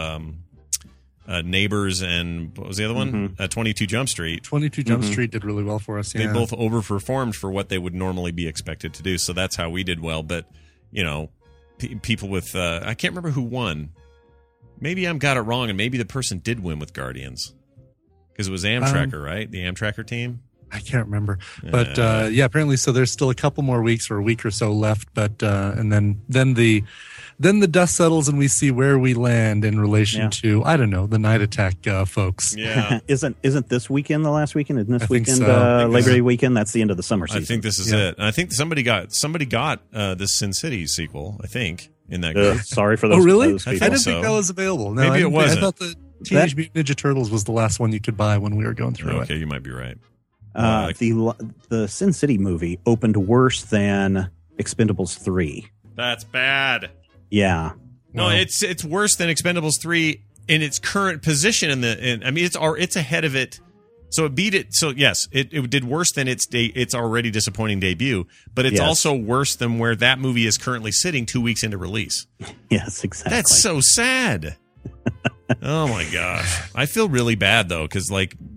Neighbors and what was the other one? 22 Jump Street. 22 Jump Street did really well for us. They both overperformed for what they would normally be expected to do, so that's how we did well. But people with I can't remember who won. Maybe I got it wrong, and maybe the person did win with Guardians because it was Amtracker, right? The Amtracker team. I can't remember, but apparently. So there's still a couple more weeks or a week or so left, but and then the dust settles and we see where we land in relation to the Night Attack folks. Yeah, isn't this weekend the last weekend? Isn't this weekend so. Labor Day weekend? That's the end of the summer season. I think this is it. And I think somebody got this Sin City sequel. I think in that group. Sorry for those. Oh, really? Those I didn't think that was available. No, Maybe it wasn't. I thought the Teenage Mutant Ninja Turtles was the last one you could buy when we were going through it. Okay, you might be right. The Sin City movie opened worse than Expendables 3. That's bad. Yeah. No, it's worse than Expendables 3 in its current position it's ahead of it. So it beat it. So yes, it did worse than its already disappointing debut, but it's also worse than where that movie is currently sitting 2 weeks into release. Yes, exactly. That's so sad. Oh my gosh. I feel really bad though, because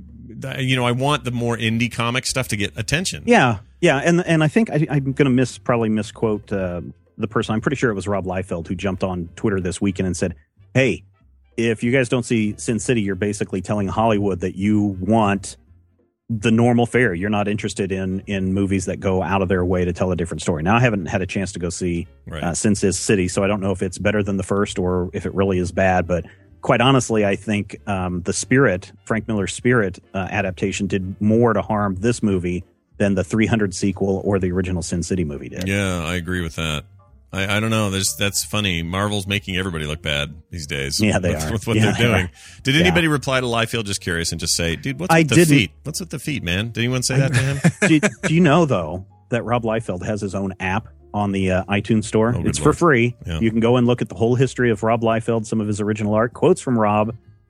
I want the more indie comic stuff to get attention. Yeah, and I think I'm going to probably misquote the person. I'm pretty sure it was Rob Liefeld who jumped on Twitter this weekend and said, "Hey, if you guys don't see Sin City, you're basically telling Hollywood that you want the normal fare. You're not interested in movies that go out of their way to tell a different story." Now, I haven't had a chance to go see Sin City, so I don't know if it's better than the first or if it really is bad, but quite honestly, I think the Frank Miller's Spirit adaptation did more to harm this movie than the 300 sequel or the original Sin City movie did. Yeah, I agree with that. I don't know. That's funny. Marvel's making everybody look bad these days. Yeah, they are. With what they're doing. Did anybody reply to Liefeld, just curious, and just say, dude, what's with the feet? What's with the feet, man? Did anyone say that to him? Do you know, though, that Rob Liefeld has his own app on the iTunes store? It's for free. Yeah. You can go and look at the whole history of Rob Liefeld, some of his original art, quotes from Rob,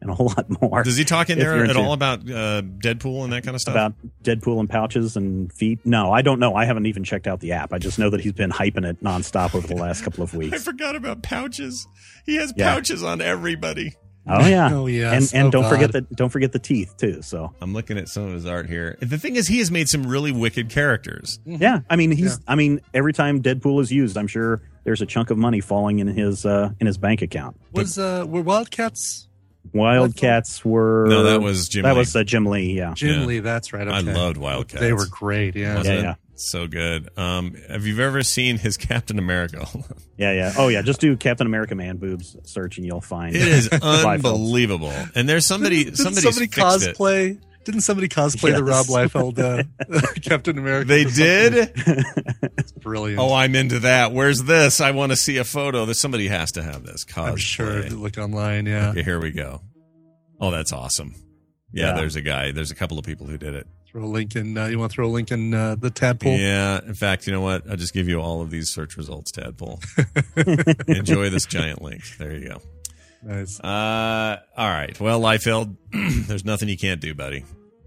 and a whole lot more. Does he talk in if there you're at into- all about Deadpool and that kind of stuff? About Deadpool and pouches and feet? No, I don't know. I haven't even checked out the app. I just know that he's been hyping it nonstop over the last couple of I weeks. forgot about pouches. He has Yeah. pouches on everybody. Oh yeah, Oh, yes. and Oh, don't forget God. the teeth too. So I'm looking at some of his art here. The thing is, he has made some really wicked characters. yeah, I mean every time Deadpool is used, I'm sure there's a chunk of money falling in his bank account. Were Wildcats? Wildcats were No, that was Jim That Lee. was Jim Lee. Yeah, Jim Yeah. Lee, that's right. I Okay. loved Wildcats. They were great. Yeah. Wasn't it? Yeah. So good. Have you ever seen his Captain America? yeah. Oh yeah, just do Captain America man boobs search and you'll find It is Liefeld. unbelievable. And there's somebody Didn't somebody's somebody fixed it. cosplay? Didn't somebody cosplay the Rob Yes. Liefeld Captain America? They or something? did? It's brilliant. Oh, I'm into that. Where's this? I want to see a photo. There's somebody has to have this cosplay. I'm sure if you look online. Yeah. Okay, here we go. Oh, that's awesome. Yeah, Yeah. there's a guy. There's a couple of people who did it. Throw a link in. You want to throw a link in the tadpole? Yeah. In fact, you know what? I'll just give you all of these search results, Tadpole. Enjoy this giant link. There you go. Nice. All right. Well, Liefeld, there's nothing you can't do, buddy.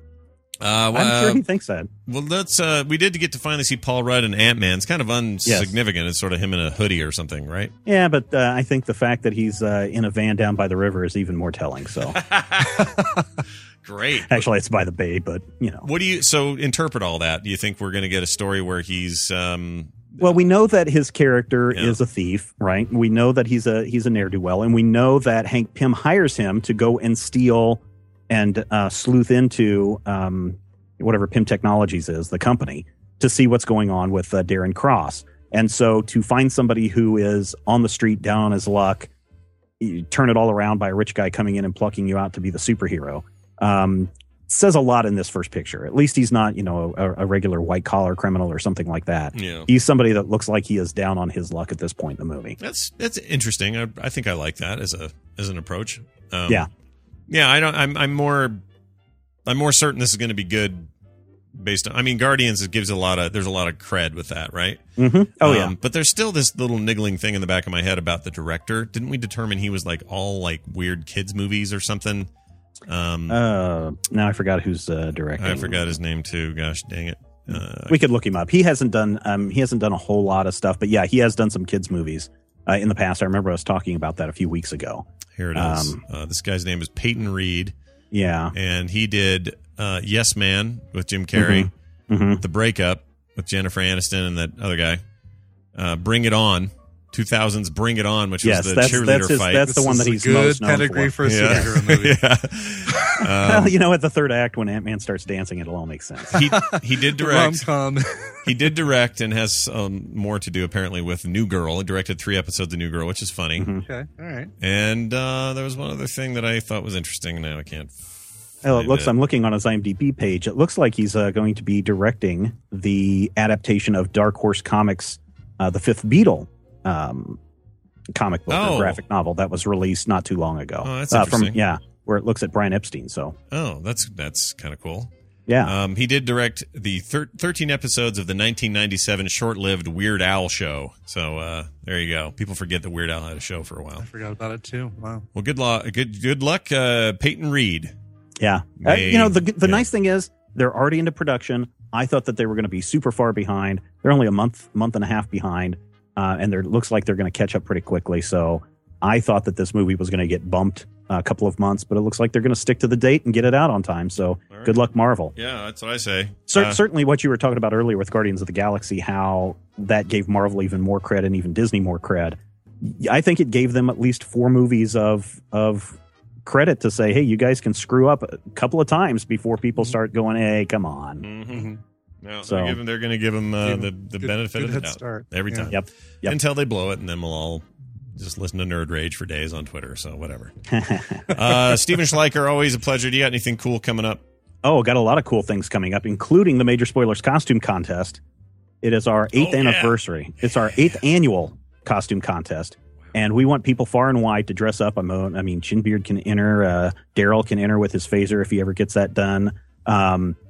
I'm sure he thinks that. Well, let's. We did get to finally see Paul Rudd and Ant-Man. It's kind of insignificant. It's sort of him in a hoodie or something, right? Yeah, but I think the fact that he's in a van down by the river is even more telling. So Great. actually, it's by the bay, but you know. What do you so interpret all that? Do you think we're going to get a story where he's Well, we know that his character is a thief, right? We know that he's a ne'er-do-well, and we know that Hank Pym hires him to go and steal and sleuth into whatever Pym Technologies is, the company, to see what's going on with Darren Cross. And so to find somebody who is on the street, down on his luck, you turn it all around by a rich guy coming in and plucking you out to be the superhero, says a lot in this first picture. At least he's not, a regular white-collar criminal or something like that. Yeah. He's somebody that looks like he is down on his luck at this point in the movie. That's interesting. I think I like that as an approach. Yeah. Yeah, I'm more certain this is going to be good based on. I mean, Guardians there's a lot of cred with that, right? Mm-hmm. Oh yeah. But there's still this little niggling thing in the back of my head about the director. Didn't we determine he was like all like weird kids movies or something? Now I forgot who's directing. I forgot his name too. Gosh dang it. We could look him up. He hasn't done a whole lot of stuff, but yeah, he has done some kids movies in the past. I remember us talking about that a few weeks ago. Here it is. This guy's name is Peyton Reed. Yeah. And he did Yes Man with Jim Carrey, The Breakup with Jennifer Aniston and that other guy, Bring It On, 2000's Bring It On, which was the cheerleader fight. That's the one that he's most known pedigree for a Yeah. superhero movie. Well, at the third act when Ant-Man starts dancing, it'll all make sense. He did direct. Rom-com. He did direct and has more to do apparently with New Girl. He directed 3 episodes of New Girl, which is funny. Okay. All right. And there was one other thing that I thought was interesting. Now I can't. Oh, find I'm looking on his IMDb page. It looks like he's going to be directing the adaptation of Dark Horse Comics, The Fifth Beatle comic book or graphic novel that was released not too long ago. Oh, that's interesting. Where it looks at Brian Epstein. So, that's kind of cool. Yeah. He did direct the 13 episodes of the 1997 short-lived Weird Al show. So there you go. People forget that Weird Al had a show for a while. I forgot about it too. Wow. Well, good luck, Peyton Reed. Yeah. The nice thing is they're already into production. I thought that they were going to be super far behind. They're only a month and a half behind, and it looks like they're going to catch up pretty quickly. So I thought that this movie was going to get bumped a couple of months, but it looks like they're going to stick to the date and get it out on time. So good luck, Marvel. Yeah, that's what I say. Certainly what you were talking about earlier with Guardians of the Galaxy, how that gave Marvel even more cred and even Disney more cred. I think it gave them at least 4 movies of credit to say, hey, you guys can screw up a couple of times before people start going, hey, come on. Mm-hmm. No, So- they're going to give them the benefit of the head doubt start. every Yeah. time. Yep. Until they blow it, and then we'll all just listen to Nerd Rage for days on Twitter. So whatever. Steven Schleicher, always a pleasure. Do you got anything cool coming up? Oh, got a lot of cool things coming up, including the Major Spoilers costume contest. It is our 8th anniversary. It's our 8th annual costume contest. And we want people far and wide to dress up. Chinbeard can enter. Daryl can enter with his phaser if he ever gets that done.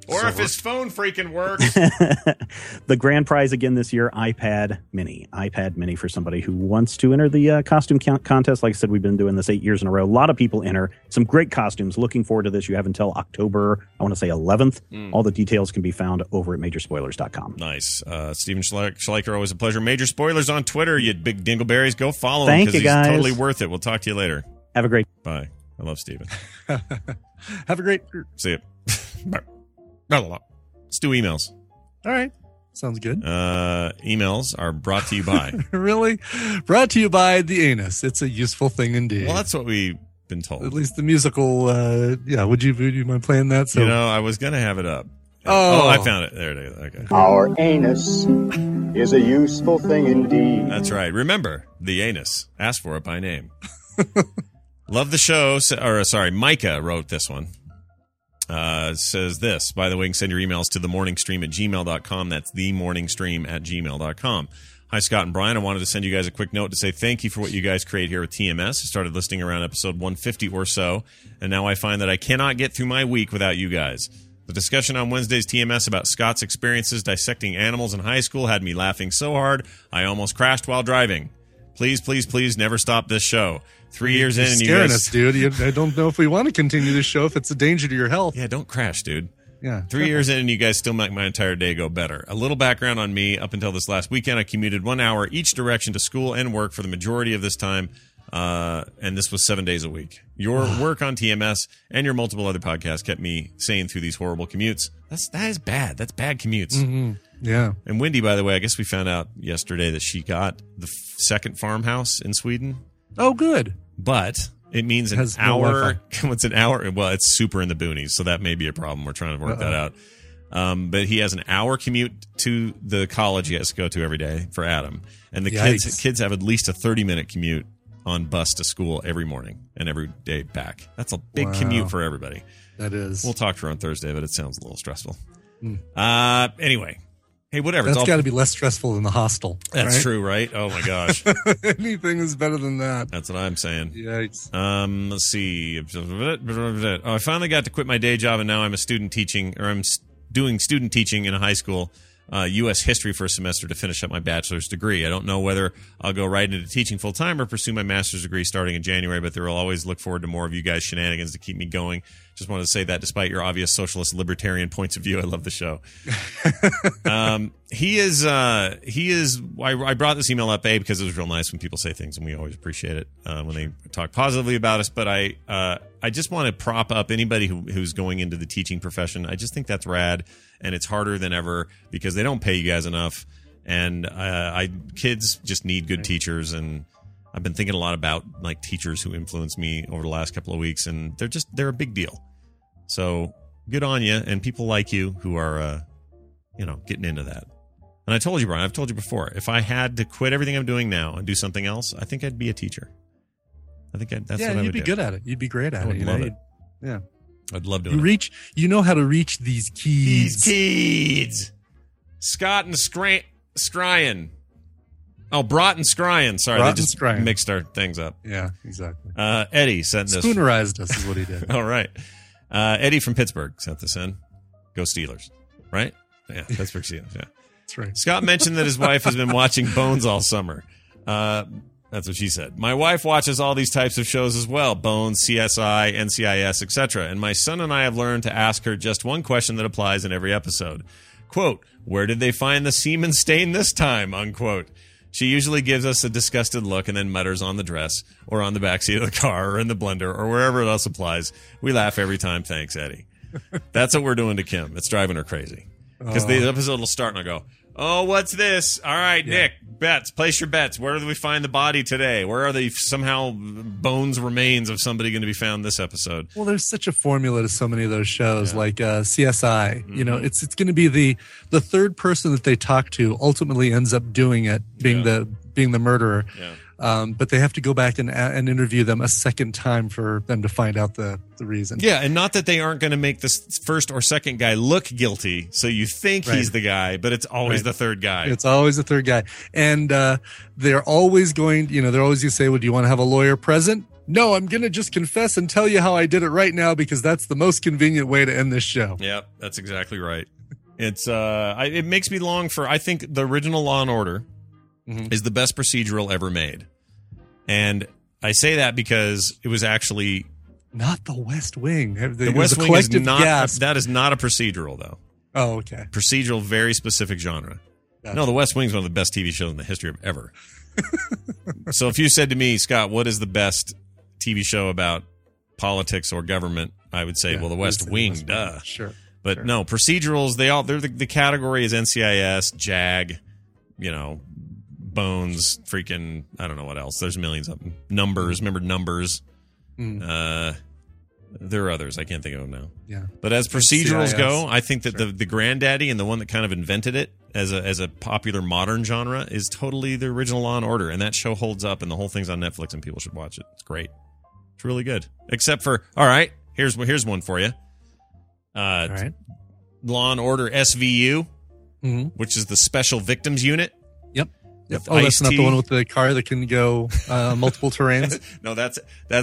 Or if his phone freaking works. The grand prize again this year, iPad Mini for somebody who wants to enter the costume contest. Like I said, we've been doing this 8 years in a row. A lot of people enter. Some great costumes. Looking forward to this. You have until October, I want to say 11th. All the details can be found over at majorspoilers.com. Nice. Steven Schleicher, always a pleasure. Major Spoilers on Twitter, you big dingleberries. Go follow him Thank because you, he's guys. totally worth it. We'll talk to you later. Have a great Bye. I love Steven. Have a great. See you. Bye. Let's do emails. All right. Sounds good. Emails are brought to you by. Really? Brought to you by the anus. It's a useful thing indeed. Well, that's what we've been told. At least the musical. Would you mind playing that? So I was going to have it up. Oh, I found it. There it is. Okay. Our anus is a useful thing indeed. That's right. Remember, the anus. Ask for it by name. Love the show. Micah wrote this one. Says this. By the way, you can send your emails to themorningstream@gmail.com. That's themorningstream@gmail.com. Hi, Scott and Brian. I wanted to send you guys a quick note to say thank you for what you guys create here with TMS. I started listening around episode 150 or so, and now I find that I cannot get through my week without you guys. The discussion on Wednesday's TMS about Scott's experiences dissecting animals in high school had me laughing so hard I almost crashed while driving. Please, please, please never stop this show. 3 years in and you scaring guys... us, dude. I don't know if we want to continue this show if it's a danger to your health. Yeah, don't crash, dude. Yeah. 3 years in and you guys still make my entire day go better. A little background on me. Up until this last weekend, I commuted 1 hour each direction to school and work for the majority of this time. And this was 7 days a week. Your work on TMS and your multiple other podcasts kept me sane through these horrible commutes. That is bad. That's bad commutes. Mm-hmm. Yeah. And Wendy, by the way, I guess we found out yesterday that she got the second farmhouse in Sweden. Oh, good. But it means an hour. It's an hour. Well, it's super in the boonies, so that may be a problem. We're trying to work that out. But he has an hour commute to the college he has to go to every day for Adam. And the kids have at least a 30-minute commute on bus to school every morning and every day back. That's a big commute for everybody. That is. We'll talk to her on Thursday, but it sounds a little stressful. Anyway. Hey, whatever. That's got to be less stressful than the hostel. That's true, right? Oh, my gosh. Anything is better than that. That's what I'm saying. Yikes. Let's see. I finally got to quit my day job, and now I'm doing student teaching in a high school, U.S. history for a semester to finish up my bachelor's degree. I don't know whether I'll go right into teaching full-time or pursue my master's degree starting in January, but there will always look forward to more of you guys' shenanigans to keep me going. Just wanted to say that despite your obvious socialist libertarian points of view, I love the show. I brought this email up, because it was real nice when people say things, and we always appreciate it when they talk positively about us. But I just want to prop up anybody who's going into the teaching profession. I just think that's rad, and it's harder than ever because they don't pay you guys enough. And kids just need good teachers, and I've been thinking a lot about like teachers who influenced me over the last couple of weeks, and they're a big deal. So good on you, and people like you who are, getting into that. And I told you, Brian, I've told you before, if I had to quit everything I'm doing now and do something else, I think I'd be a teacher. I think that's what I would do. You'd be good at it. You'd be great at it. Love it. Yeah. I'd love doing it. You know how to reach these kids. Scott and Scryan. Oh, Brought and Scryan. Sorry, they just mixed our things up. Yeah, exactly. Eddie sent this. Spoonerized us is what he did. All right. Eddie from Pittsburgh sent this in. Go Steelers. Right? Yeah, Pittsburgh Steelers. Yeah. That's right. Scott mentioned that his wife has been watching Bones all summer. That's what she said. My wife watches all these types of shows as well. Bones, CSI, NCIS, etc. And my son and I have learned to ask her just one question that applies in every episode. Quote, where did they find the semen stain this time? Unquote. She usually gives us a disgusted look and then mutters on the dress or on the backseat of the car or in the blender or wherever else applies. We laugh every time. Thanks, Eddie. That's what we're doing to Kim. It's driving her crazy. Because the episode will start and I'll go, oh, what's this? All right, Nick, bets. Place your bets. Where do we find the body today? Where are the somehow bones remains of somebody going to be found this episode? Well, there's such a formula to so many of those shows, like CSI. Mm-hmm. It's going to be the third person that they talk to ultimately ends up doing it, being the murderer. Yeah. But they have to go back and interview them a second time for them to find out the reason. Yeah, and not that they aren't going to make this first or second guy look guilty, so you think he's the guy, but it's always the third guy. It's always the third guy. And they're always going to say, well, do you want to have a lawyer present? No, I'm going to just confess and tell you how I did it right now because that's the most convenient way to end this show. Yep, that's exactly right. It's it makes me long for. I think the original Law and Order is the best procedural ever made, and I say that because it was actually not the West Wing. The West Wing is not. That is not a procedural, though. Oh, okay. Procedural, very specific genre. Gotcha. No, the West Wing is one of the best TV shows in the history of ever. So if you said to me, Scott, what is the best TV show about politics or government? I would say, well, the West Wing, duh. Sure. But no, procedurals, they're the category is NCIS, JAG, Bones, freaking, I don't know what else. There's millions of them. Numbers, remember Numbers? There are others. I can't think of them now. Yeah. But as procedurals go, I think that the granddaddy and the one that kind of invented it as a popular modern genre is totally the original Law and Order. And that show holds up, and the whole thing's on Netflix, and people should watch it. It's great. It's really good. Except for, all right, here's one for you. All right. Law and Order SVU, which is the Special Victims Unit. Yep. Oh, that's not the one with the car that can go multiple terrains? No, that's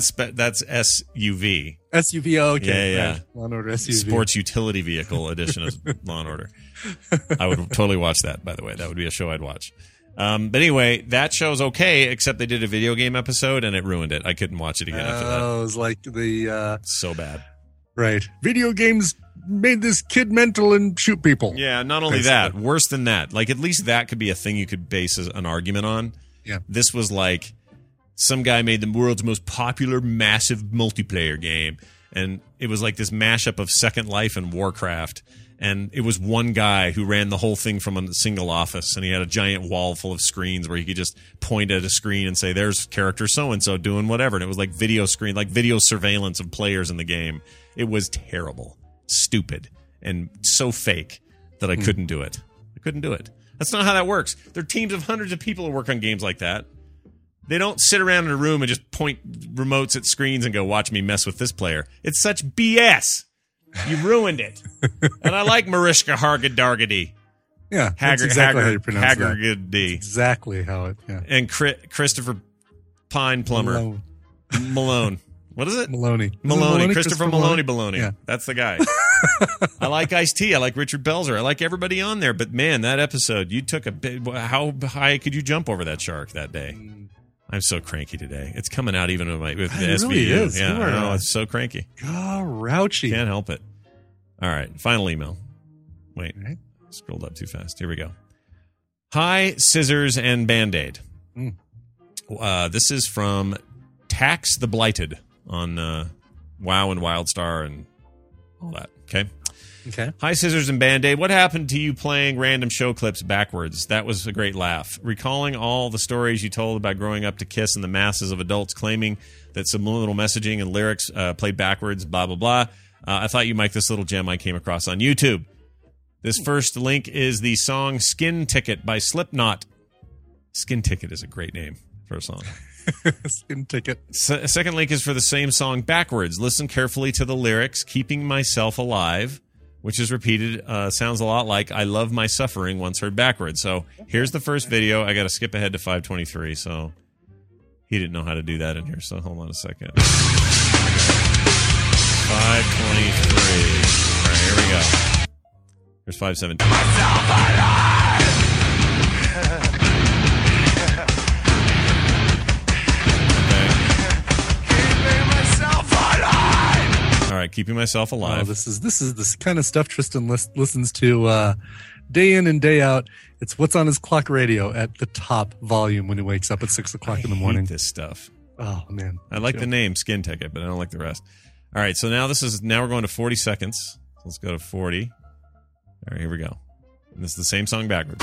SUV. SUV, okay. Yeah. Right. Law and Order SUV. Sports Utility Vehicle edition of Law and Order. I would totally watch that, by the way. That would be a show I'd watch. But anyway, that show's okay, except they did a video game episode, and it ruined it. I couldn't watch it again after that. Oh, it was like the... so bad. Right. Video games made this kid mental and shoot people. Yeah, not only that, worse than that. Like, at least that could be a thing you could base an argument on. Yeah. This was like some guy made the world's most popular massive multiplayer game, and it was like this mashup of Second Life and Warcraft. And it was one guy who ran the whole thing from a single office, and he had a giant wall full of screens where he could just point at a screen and say, there's character so-and-so doing whatever. And it was like video surveillance of players in the game. It was terrible, stupid, and so fake that I couldn't do it. That's not how that works. There are teams of hundreds of people who work on games like that. They don't sit around in a room and just point remotes at screens and go, watch me mess with this player. It's such BS. You ruined it. And I like Mariska Hargitay. Yeah, that's exactly how you pronounce that. Hargitay. Exactly how it, yeah. And Christopher Pine Plummer. Malone. What is it? Maloney. Christopher Maloney. Yeah. That's the guy. I like Ice-T. I like Richard Belzer. I like everybody on there. But, man, that episode, you took a bit. How high could you jump over that shark that day? I'm so cranky today. It's coming out even with the SVU. Really is. Yeah, I know. It's so cranky. God, Rouchy. Can't help it. All right. Final email. Wait. Right. Scrolled up too fast. Here we go. Hi, Scissors and Band-Aid. This is from Tax the Blighted on WoW and WildStar and all that. Okay. Hi, Scissors and Band-Aid. What happened to you playing random show clips backwards? That was a great laugh. Recalling all the stories you told about growing up to Kiss and the masses of adults claiming that subliminal messaging and lyrics played backwards, blah, blah, blah. I thought you might this little gem I came across on YouTube. This first link is the song Skin Ticket by Slipknot. Skin Ticket is a great name for a song. Skin Ticket. Second link is for the same song backwards. Listen carefully to the lyrics. Keeping myself alive, which is repeated, sounds a lot like I love my suffering once heard backwards. So here's the first video. I got to skip ahead to 523. So he didn't know how to do that in here. So hold on a second. 523. All right, here we go. Here's 517. All right, keeping myself alive. Oh, this is the kind of stuff Tristan listens to day in and day out. It's what's on his clock radio at the top volume when he wakes up at 6 o'clock in the morning. I hate this stuff. Oh man, I like the name Skin Ticket, but I don't like the rest. All right, so now we're going to 40 seconds. Let's go to 40. All right, here we go. And this is the same song backwards.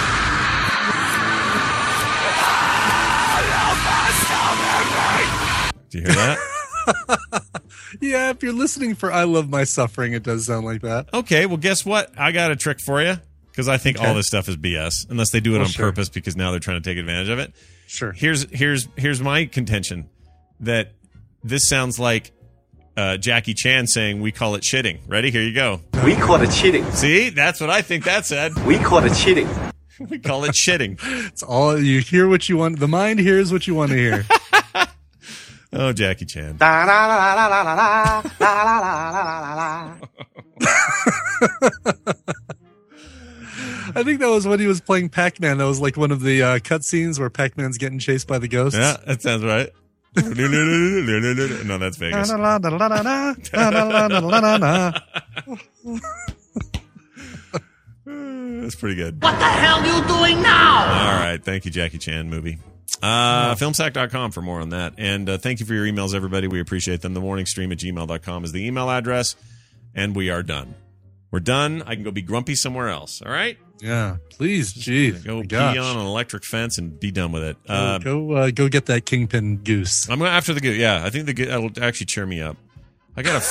Do you hear that? Yeah, if you're listening for I Love My Suffering, it does sound like that. Okay, well, guess what? I got a trick for you, because I think all this stuff is BS, unless they do it on purpose because now they're trying to take advantage of it. Sure. Here's my contention, that this sounds like Jackie Chan saying, we call it shitting. Ready? Here you go. We call it cheating. See? That's what I think that said. We call it cheating. We call it shitting. It's all, you hear what you want. The mind hears what you want to hear. Oh, Jackie Chan. La la la la la la la la la la la. I think that was when he was playing Pac-Man. That was like one of the cutscenes where Pac-Man's getting chased by the ghosts. Yeah, that sounds right. No, that's Vegas. That's pretty good. What the hell are you doing now? All right. Thank you, Jackie Chan movie. Filmsack.com for more on that. And thank you for your emails, everybody. We appreciate them. themorningstream@gmail.com is the email address. And we are done. We're done. I can go be grumpy somewhere else. All right? Yeah. Please, geez. Go pee gosh. on an electric fence and be done with it. Go get that kingpin goose. I'm going after the goose. Yeah, I think that'll actually cheer me up. I got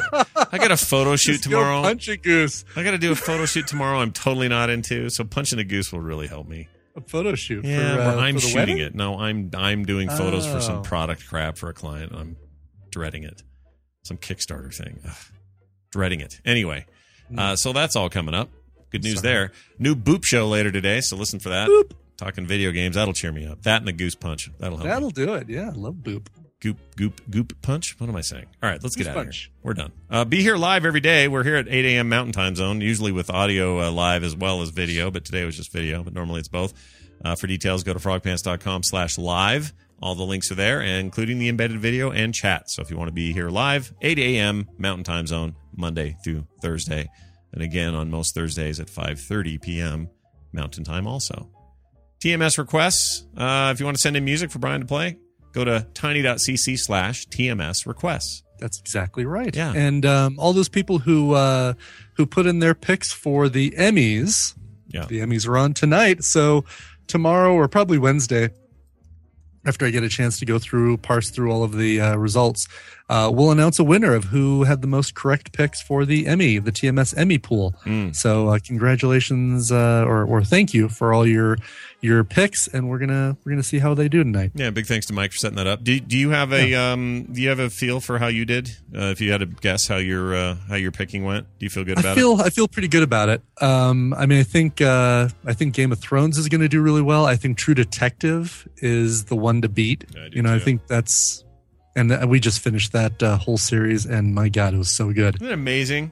a photo shoot tomorrow. Go punch a goose. I got to do a photo shoot tomorrow. I'm totally not into. So punching a goose will really help me. A photo shoot. Yeah, for, I'm for the shooting wedding? it. No, I'm doing photos for some product crap for a client. I'm dreading it. Some Kickstarter thing. Ugh, dreading it. Anyway, so that's all coming up. Good news there. New Boop show later today, so listen for that. Boop. Talking video games, that'll cheer me up. That and the goose punch. That'll help. That'll do it. Yeah, I love Boop. Goop punch? What am I saying? All right, let's get out of punch. here. We're done. Be here live every day. We're here at 8 a.m. Mountain Time Zone, usually with audio live as well as video, but today was just video, but normally it's both. For details, go to frogpants.com/live. All the links are there, including the embedded video and chat. So if you want to be here live, 8 a.m. Mountain Time Zone, Monday through Thursday. And again, on most Thursdays at 5:30 p.m. Mountain Time also. TMS requests. If you want to send in music for Brian to play, go to tiny.cc/TMS requests. That's exactly right. Yeah. And all those people who put in their picks for the Emmys, the Emmys are on tonight. So tomorrow or probably Wednesday, after I get a chance to parse through all of the results, we'll announce a winner of who had the most correct picks for the TMS Emmy pool. So congratulations or thank you for all your picks, and we're gonna see how they do tonight. Yeah, big thanks to Mike for setting that up. Do you have a feel for how you did? If you had to guess how your picking went, do you feel good about it? I feel pretty good about it. I mean, I think Game of Thrones is going to do really well. I think True Detective is the one to beat. I think that's, and we just finished that whole series, and my God, it was so good. Isn't it amazing?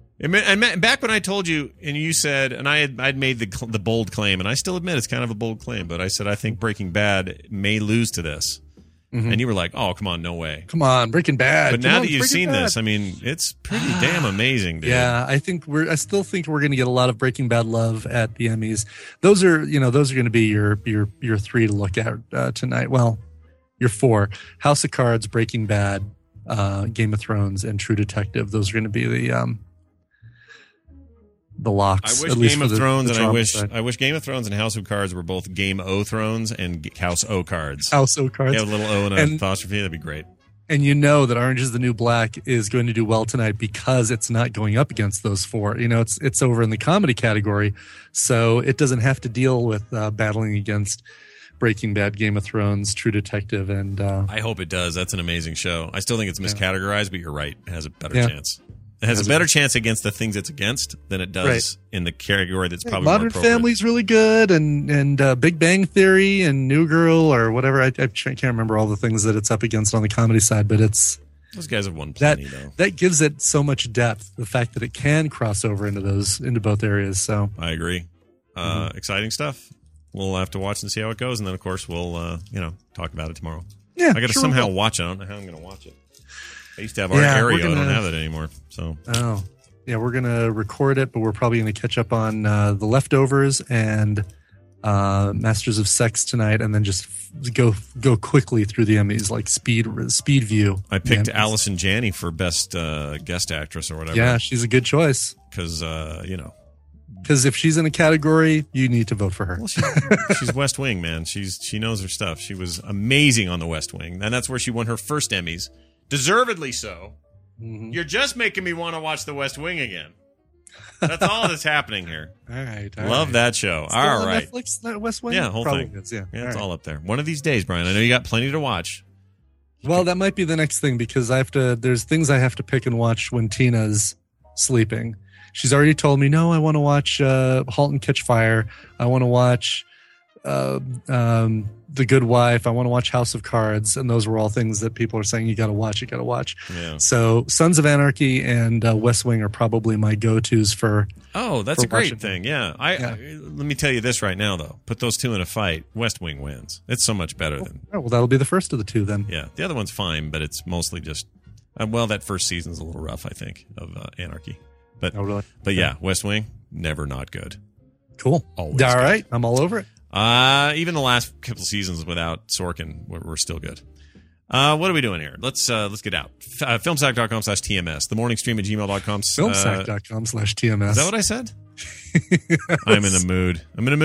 And back when I told you, and you said, and I'd made the bold claim, and I still admit it's kind of a bold claim, but I said I think Breaking Bad may lose to this, and you were like, "Oh, come on, no way, come on, Breaking Bad." But now that you've seen this, I mean, it's pretty damn amazing, dude. Yeah, I still think we're going to get a lot of Breaking Bad love at the Emmys. Those are going to be your three to look at tonight. Well, your four: House of Cards, Breaking Bad, Game of Thrones, and True Detective. Those are going to be the locks. I wish Game of Thrones and I wish Game of Thrones and House of Cards were both Game O Thrones and House O Cards. House O Cards. Yeah, a little O and apostrophe. That'd be great. And you know that Orange is the New Black is going to do well tonight because it's not going up against those four. It's over in the comedy category, so it doesn't have to deal with battling against Breaking Bad, Game of Thrones, True Detective, and I hope it does. That's an amazing show. I still think it's miscategorized, but you're right. It has a better chance. It has a better chance against the things it's against than it does in the category that's probably Modern more appropriate. Family's really good, and Big Bang Theory and New Girl or whatever. I can't remember all the things that it's up against on the comedy side, but it's those guys have won plenty though. That gives it so much depth. The fact that it can cross over into both areas. So I agree. Exciting stuff. We'll have to watch and see how it goes, and then of course we'll talk about it tomorrow. Yeah, I got to somehow watch it. I don't know how I'm going to watch it. I used to have Aereo. I don't have it anymore. So we're gonna record it, but we're probably gonna catch up on The Leftovers and Masters of Sex tonight, and then just go quickly through the Emmys, like speed view. I picked Allison Janney for best guest actress or whatever. Yeah, she's a good choice because Because if she's in a category, you need to vote for her. Well, she's West Wing, man. She knows her stuff. She was amazing on the West Wing, and that's where she won her first Emmys. Deservedly so. Mm-hmm. You're just making me want to watch The West Wing again. That's all that's happening here. All right. Love that show. Still all on right. Netflix, that West Wing? Yeah, whole Probably thing. Is, yeah, it's all up there. One of these days, Brian. I know you got plenty to watch. Well, that might be the next thing because there's things I have to pick and watch when Tina's sleeping. She's already told me, no, I want to watch *Halt and Catch Fire*. I want to watch The Good Wife. I want to watch House of Cards, and those were all things that people are saying you got to watch. Yeah. So Sons of Anarchy and West Wing are probably my go-tos for. Oh, that's for a great watching. thing. Yeah. Let me tell you this right now, though. Put those two in a fight. West Wing wins. It's so much better than. Oh, well, that'll be the first of the two then. Yeah. The other one's fine, but it's mostly just. Well, that first season's a little rough, I think, of Anarchy. But, oh, really? But yeah, West Wing, never not good. Cool. Always all good. right. I'm all over it. Even the last couple seasons without Sorkin were still good. What are we doing here? Let's get out. Filmsack.com/TMS. The morning stream at gmail.com. Filmsack.com/TMS. Is that what I said? I'm in the mood.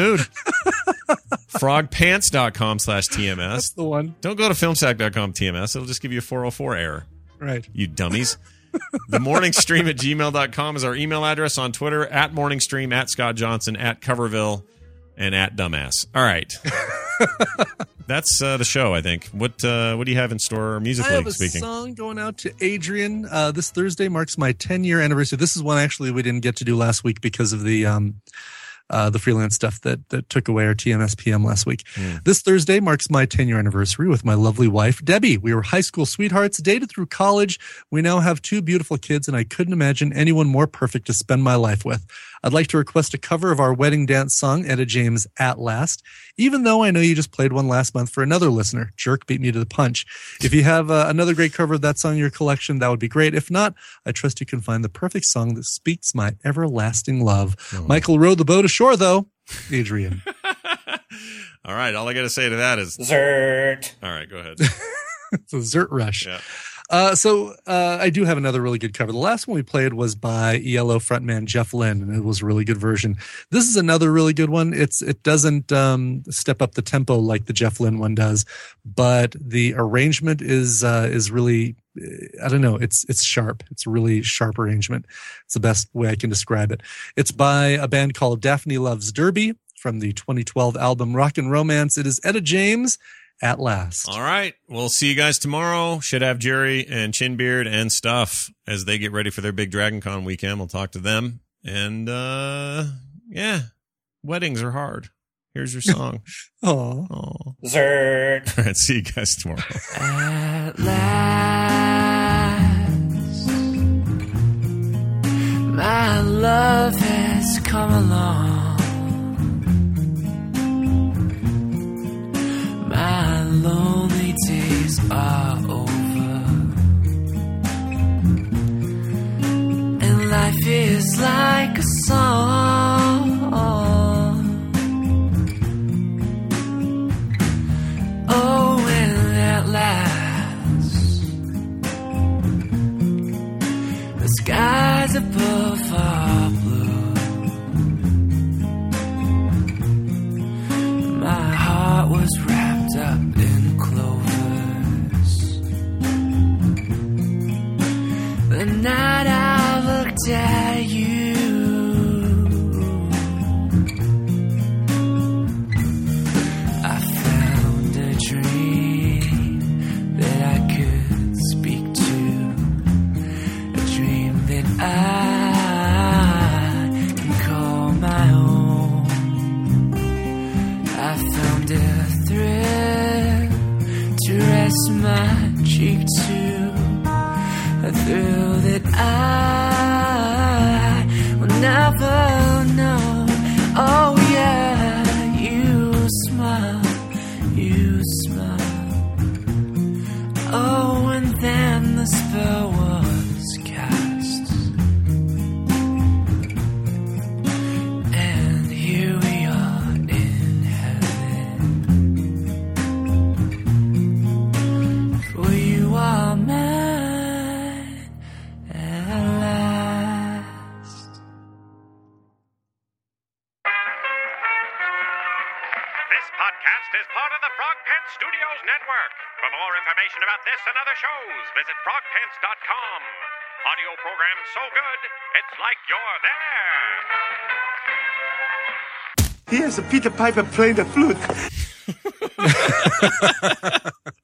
Frogpants.com/TMS. That's the one. Don't go to filmsack.com/TMS. It'll just give you a 404 error. Right. You dummies. The morning stream at gmail.com is our email address. On Twitter, at morning stream, at Scott Johnson, at Coverville, and at dumbass. All right. That's the show, I think. What do you have in store musically I have a speaking? song going out to Adrian. This Thursday marks my 10-year anniversary. This is one actually we didn't get to do last week because of the freelance stuff that took away our TMS PM last week. This Thursday marks my 10-year anniversary with my lovely wife, Debbie. We were high school sweethearts, dated through college. We now have 2 beautiful kids, and I couldn't imagine anyone more perfect to spend my life with. I'd like to request a cover of our wedding dance song, Etta James' At Last, even though I know you just played one last month for another listener. Jerk beat me to the punch. If you have another great cover of that song in your collection, that would be great. If not, I trust you can find the perfect song that speaks my everlasting love. Michael rowed the boat ashore, though. Adrian. All right. All I got to say to that is Zert. All right. Go ahead. It's a Zert rush. Yeah. So I do have another really good cover. The last one we played was by ELO frontman Jeff Lynne, and it was a really good version. This is another really good one. It doesn't step up the tempo like the Jeff Lynne one does, but the arrangement is really, I don't know, it's sharp. It's a really sharp arrangement. It's the best way I can describe it. It's by a band called Daphne Loves Derby from the 2012 album Rock and Romance. It is Etta James, At Last. All right. We'll see you guys tomorrow. Should have Jerry and Chinbeard and stuff as they get ready for their big Dragon Con weekend. We'll talk to them. And, yeah, weddings are hard. Here's your song. Oh. Zert. All right. See you guys tomorrow. At last, my love has come along. My lonely days are over, and life is like a song. Oh, and at last, the skies above are blue. My heart was wrapped up in clovers. The night I looked at you, I found a dream that I could speak to, a dream that I can call my own. I found a thrill to rest my cheek to, a thrill that I will never know. Oh yeah, you smile. Oh, and then the spell was cast, and here we are in heaven, for you are mine at last. This podcast is part of the Frog Pants Studios Network. For more information about this and other shows, visit frogpants.com. Audio program so good, it's like you're there. Here's a Peter Piper playing the flute.